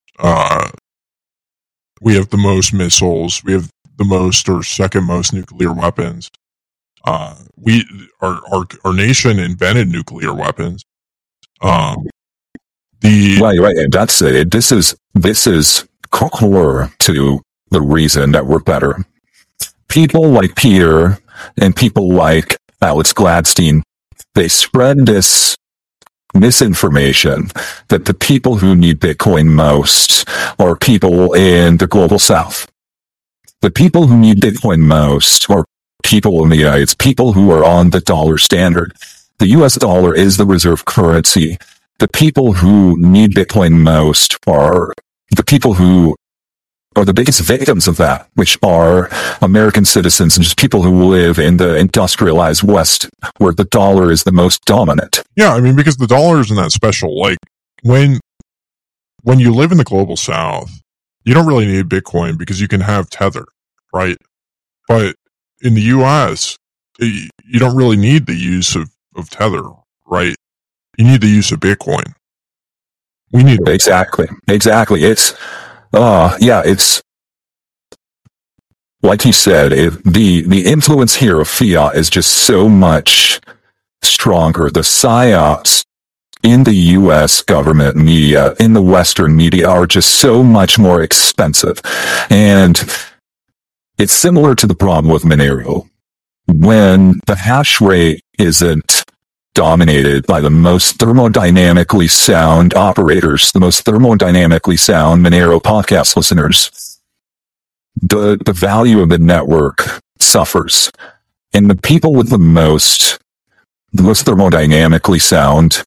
We have the most missiles. We have the most or second most nuclear weapons. Our nation invented nuclear weapons. Right. And that's it. This is core to the reason that we're better. People like Peter and people like Alex Gladstein, they spread this misinformation that the people who need Bitcoin most are people in the global south. The people who need Bitcoin most are people in the It's people who are on the dollar standard. The US dollar is the reserve currency. The people who need Bitcoin most are the people who are the biggest victims of that, which are American citizens and just people who live in the industrialized West, where the dollar is the most dominant. Yeah, I mean, because the dollar isn't that special. Like, when you live in the global South, you don't really need Bitcoin because you can have Tether, right? But in the US, you don't really need the use of Tether, right? You need the use of Bitcoin. We need it. Exactly. It's it's like you said, the influence here of fiat is just so much stronger. The psyops in the U.S. government media, in the Western media, are just so much more expensive. And it's similar to the problem with Monero. When the hash rate isn't dominated by the most thermodynamically sound operators, the most thermodynamically sound Monero podcast listeners, the value of the network suffers. And the people with the most thermodynamically sound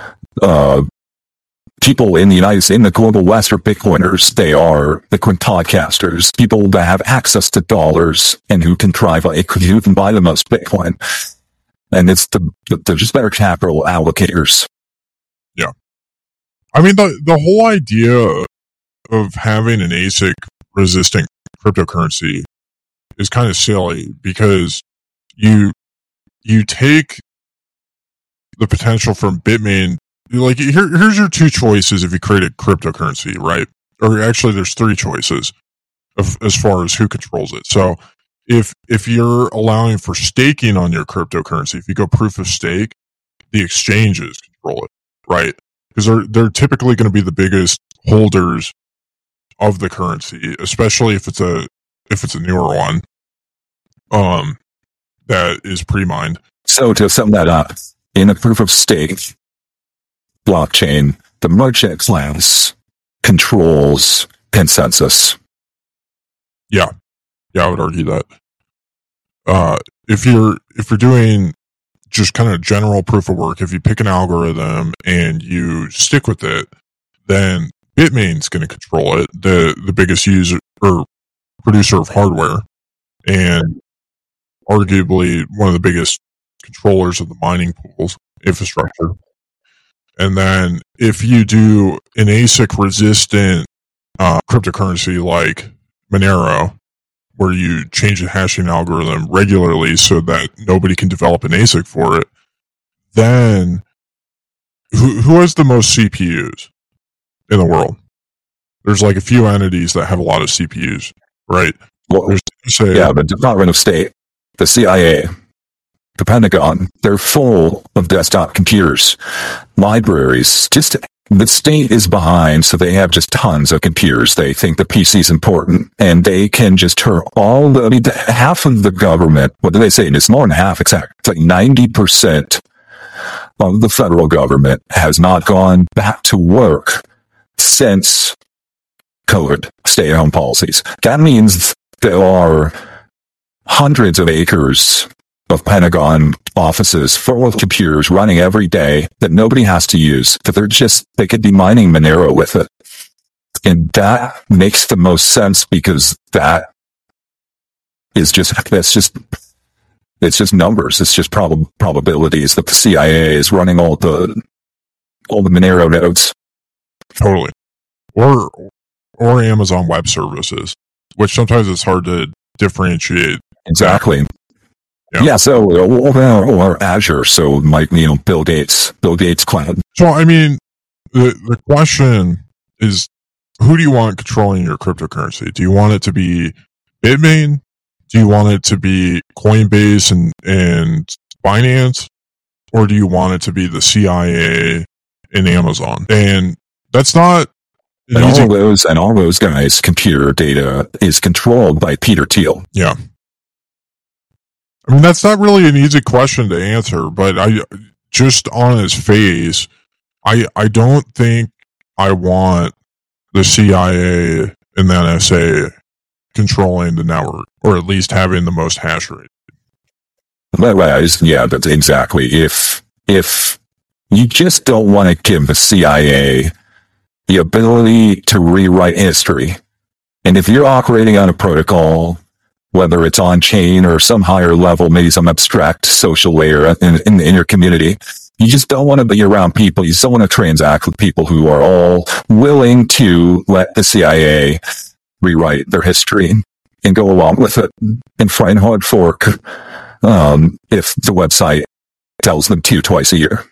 people in the United States, in the global West, are Bitcoiners. They are Bitcoin podcasters, people that have access to dollars and who can buy the most Bitcoin. And they're just better capital allocators. Yeah. I mean, the whole idea of having an ASIC resistant cryptocurrency is kind of silly, because you take the potential from Bitmain. Like, here's your two choices if you create a cryptocurrency, right? Or actually, there's three choices as far as who controls it. So if you're allowing for staking on your cryptocurrency, if you go proof of stake, the exchanges control it, right? Because they're typically going to be the biggest holders of the currency, especially if it's a newer one that is pre-mined. So to sum that up, in a proof of stake blockchain, the merchant class controls consensus. Yeah, I would argue that. If you're doing just kind of general proof of work, if you pick an algorithm and you stick with it, then Bitmain's going to control it, the biggest user or producer of hardware, and arguably one of the biggest controllers of the mining pools infrastructure. And then if you do an ASIC resistant cryptocurrency like Monero, where you change the hashing algorithm regularly so that nobody can develop an ASIC for it, then who has the most CPUs in the world? There's like a few entities that have a lot of CPUs, right? Well, the Department of State, the CIA, the Pentagon, they're full of desktop computers, libraries. Just the state is behind, so they have just tons of computers. They think the PC is important, and they can just turn half of the government. What do they say? It's more than half, exactly. It's like 90% of the federal government has not gone back to work since COVID stay-at-home policies. That means there are hundreds of acres of Pentagon offices full of computers running every day that nobody has to use, that they could be mining Monero with it. And that makes the most sense, because it's just numbers. It's just probabilities that the CIA is running all the Monero nodes. Totally. Or Amazon Web Services, which sometimes it's hard to differentiate. Exactly. Yeah, so or Azure, so like Bill Gates cloud. So I mean, the question is, who do you want controlling your cryptocurrency? Do you want it to be Bitmain? Do you want it to be Coinbase and Binance, or do you want it to be the CIA and Amazon? And that's not. And all those guys' computer data is controlled by Peter Thiel. Yeah. I mean, that's not really an easy question to answer, but just on its face, I don't think I want the CIA and the NSA controlling the network, or at least having the most hash rate. Yeah, that's exactly. If you just don't want to give the CIA the ability to rewrite history, and if you're operating on a protocol, whether it's on chain or some higher level, maybe some abstract social layer in your community, you just don't want to be around people. You just don't want to transact with people who are all willing to let the CIA rewrite their history and go along with it and find hard fork if the website tells them to twice a year.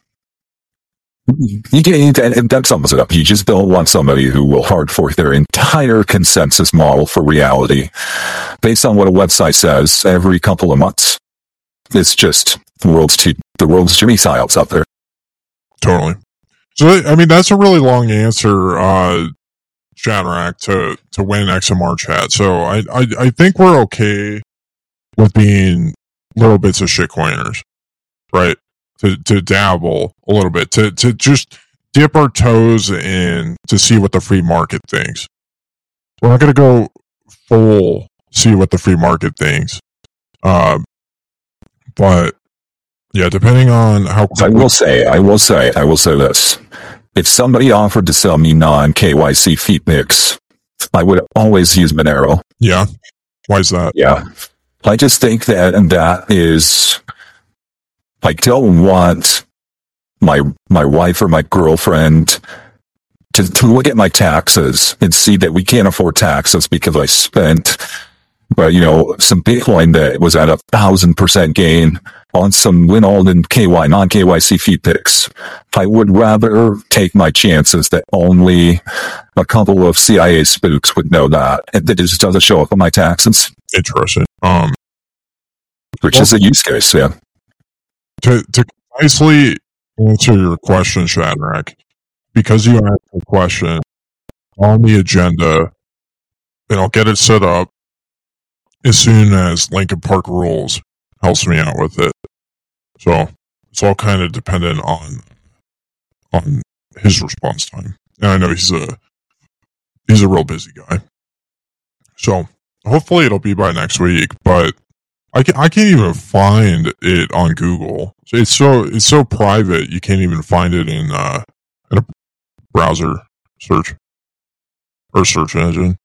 That sums it up. You just don't want somebody who will hard fork their entire consensus model for reality based on what a website says every couple of months. It's just the world's Jimmy Siles out there. Totally. So, I mean, that's a really long answer, Shadrach, to win XMR chat. So I think we're okay with being little bits of shitcoiners, right? To dabble a little bit, to just dip our toes in to see what the free market thinks. We're not going to go full see what the free market thinks. But yeah, depending on how I will say this. If somebody offered to sell me non-KYC feed mix, I would always use Monero. Yeah. Why is that? Yeah. I just think that is I don't want my wife or my girlfriend to look at my taxes and see that we can't afford taxes because I spent, some Bitcoin that was at 1,000% gain on some Lyn Alden KY, non-KYC fee picks. I would rather take my chances that only a couple of CIA spooks would know that. And that just doesn't show up on my taxes. Interesting. Which is a use case, yeah. To nicely answer your question, Shadrach, because you asked a question on the agenda, and I'll get it set up as soon as Linkin Park Rules helps me out with it. So it's all kind of dependent on his response time. And I know he's a real busy guy. So hopefully it'll be by next week, but I can't even find it on Google. It's so private you can't even find it in a browser search or search engine.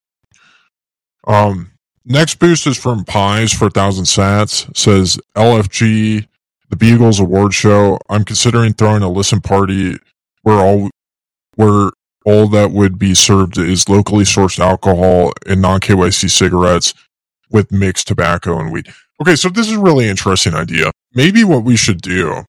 Next boost is from Pies for 1,000 sats. Says LFG, the Bugles Award Show. I'm considering throwing a listen party where all that would be served is locally sourced alcohol and non-KYC cigarettes with mixed tobacco and weed. Okay, so this is a really interesting idea. Maybe what we should do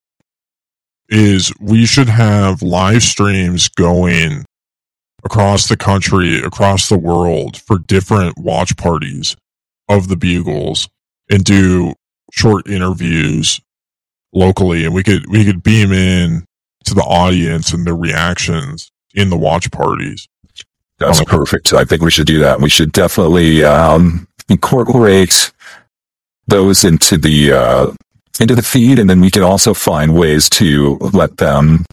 is we should have live streams going across the country, across the world for different watch parties of the Bugles and do short interviews locally, and we could beam in to the audience and their reactions in the watch parties. That's perfect. I think we should do that. We should definitely incorporate those into the feed, and then we can also find ways to let them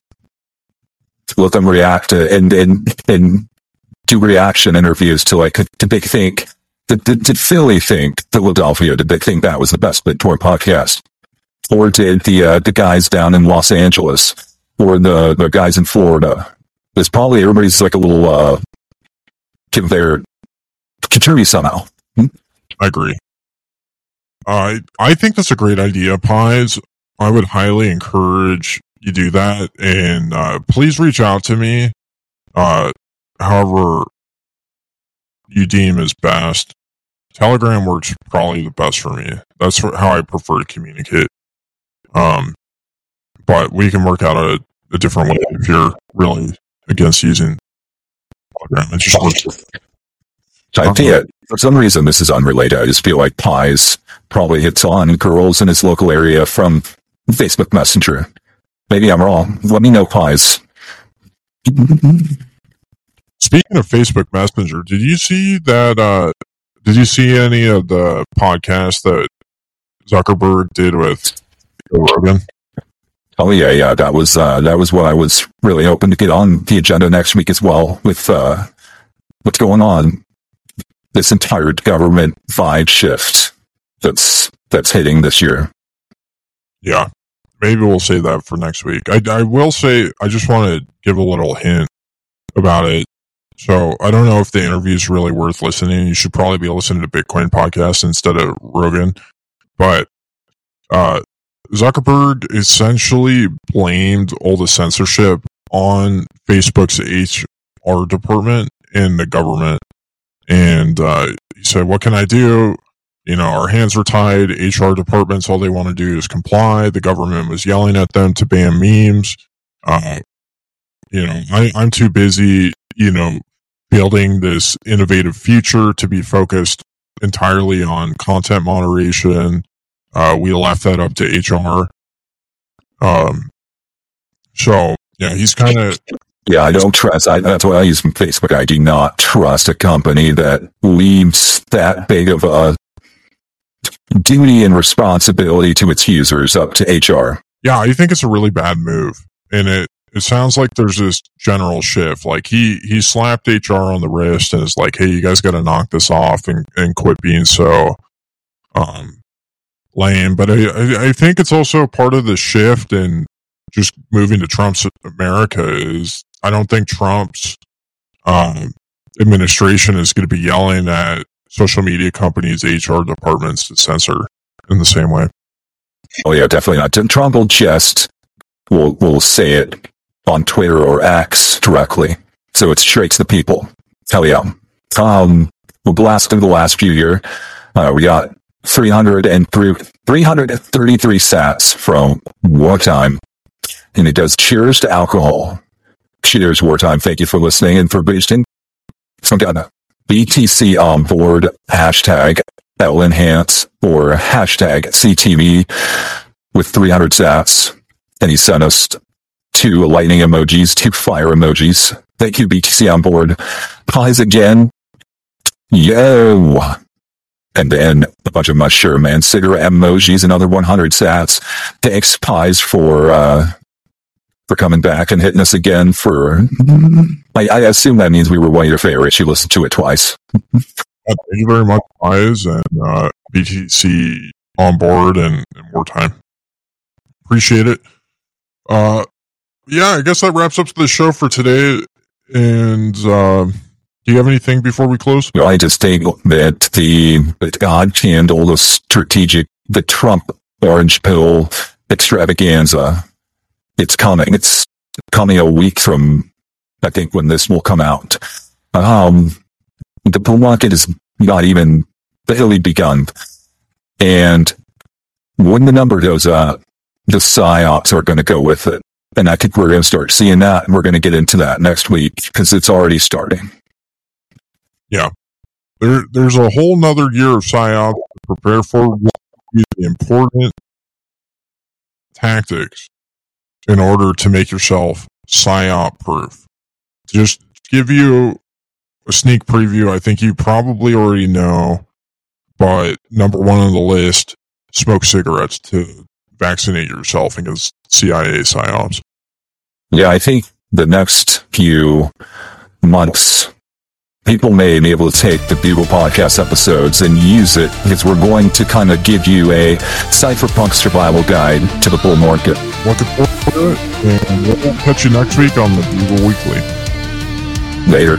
react and do reaction interviews to did they think did Philly think Philadelphia? Did they think that was the best Bitcoin podcast? Or did the guys down in Los Angeles or the guys in Florida? There's probably everybody's like a little give their contribute somehow. I agree. I think that's a great idea, Pies. I would highly encourage you do that, and please reach out to me however you deem is best. Telegram works probably the best for me. That's how I prefer to communicate. But we can work out a different way if you're really against using Telegram. It just works. I think for some reason this is unrelated. I just feel like Pies probably hits on girls in his local area from Facebook Messenger. Maybe I'm wrong. Let me know, Pies. Speaking of Facebook Messenger, did you see that? Did you see any of the podcasts that Zuckerberg did with Joe Rogan? Oh yeah. That was what I was really hoping to get on the agenda next week as well. With what's going on, this entire government vibe shift that's hitting this year. Yeah, maybe we'll save that for next week. I will say I just want to give a little hint about it. So I don't know if the interview is really worth listening. You should probably be listening to Bitcoin podcast instead of Rogan. But Zuckerberg essentially blamed all the censorship on Facebook's HR department and the government. And he said, what can I do? Our hands are tied. HR departments, all they want to do is comply. The government was yelling at them to ban memes. I'm too busy, building this innovative future to be focused entirely on content moderation. We left that up to HR. So yeah, he's kind of. Yeah, I don't trust. That's why I use Facebook. I do not trust a company that leaves that big of a duty and responsibility to its users up to HR. Yeah, I think it's a really bad move, and it sounds like there's this general shift. Like he slapped HR on the wrist and is like, "Hey, you guys got to knock this off and quit being so lame." But I think it's also part of the shift and just moving to Trump's America is. I don't think Trump's administration is going to be yelling at social media companies' HR departments to censor in the same way. Oh yeah, definitely not. Trump will just will say it on Twitter or X directly, so it's straight to the people. Hell yeah. We'll blast in the last few years. We got 333 sats from Wartime, and it does cheers to alcohol. Cheers, Wartime. Thank you for listening and for boosting. So got a BTC on board, hashtag LEnhance or hashtag CTV with 300 sats. And he sent us 2 lightning emojis, 2 fire emojis. Thank you, BTC on board. Pies again. Yo. And then a bunch of mushroom and cigarette emojis, another 100 sats. Thanks, Pies, for coming back and hitting us again for... I assume that means we were one of your favorites. You listened to it twice. Thank you very much, Pies, and BTC on board and Wartime. Appreciate it. Yeah, I guess that wraps up the show for today. And do you have anything before we close? I just think that the God handle the Trump orange pill extravaganza. It's coming. It's coming a week from, I think, when this will come out. The bull market is not even barely begun. And when the number goes up, the psyops are going to go with it. And I think we're going to start seeing that, and we're going to get into that next week, because it's already starting. Yeah. There's a whole nother year of psyops to prepare for. The important tactics in order to make yourself psyop proof. Just give you a sneak preview. I think you probably already know, but number 1 on the list, smoke cigarettes to vaccinate yourself against CIA psyops. Yeah, I think the next few months, people may be able to take the Bugle Podcast episodes and use it, because we're going to kind of give you a cypherpunk survival guide to the bull market. Looking forward to it, and we'll catch you next week on the Bugle Weekly. Later.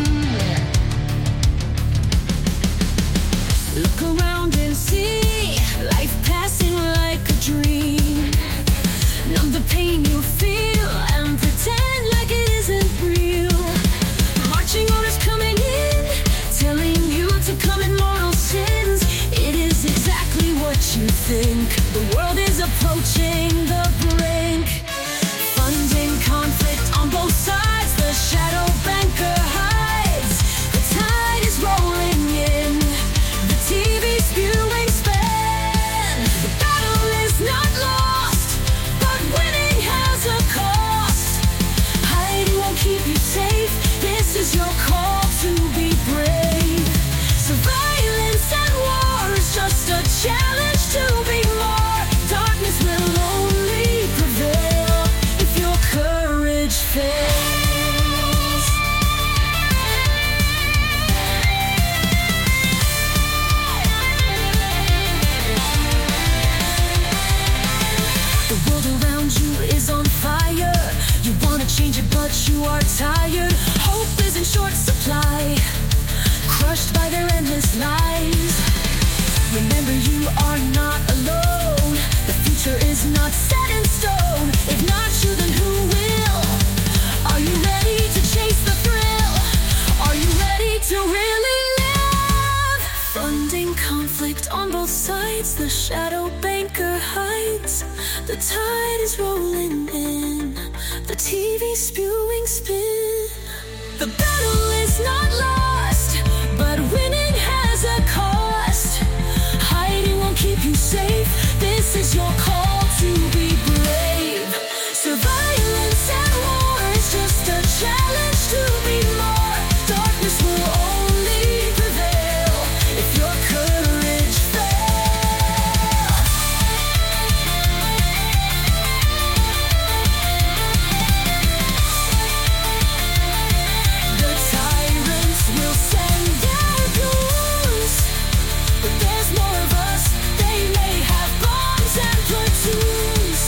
Look around and see life passing like a dream. Numb the pain you feel and pretend like it isn't real. Marching orders coming in, telling you to commit mortal sins. It is exactly what you think. The world is approaching the brink. Funding conflict on both sides. The shadow banker hides. The tide is rolling in. The TV spewing spin. The battle is not lost, but winning has a cost. Hiding won't keep you safe. This is your call to be brave. Surveillance and war is just a challenge to be more. Darkness will only prevail if your courage fails. The world around you is on fire. You wanna change it, but you are tired. Hope is in short supply, crushed by their endless lies. Remember, you are not alone. The future is not set in stone. If not you, then who will? Are you ready to chase the thrill? Are you ready to really live? Funding conflict on both sides. The shadow banker hides. The tide is rolling in. The TV spewing spin. The battle is not lost, but winning has a cost. Hiding won't keep you safe. This is your call to be brave. Surveillance and war is just a challenge to be more. Darkness will only prevail if your courage fails. The tyrants will send their goons, but there's more of us. They may have bombs and platoons.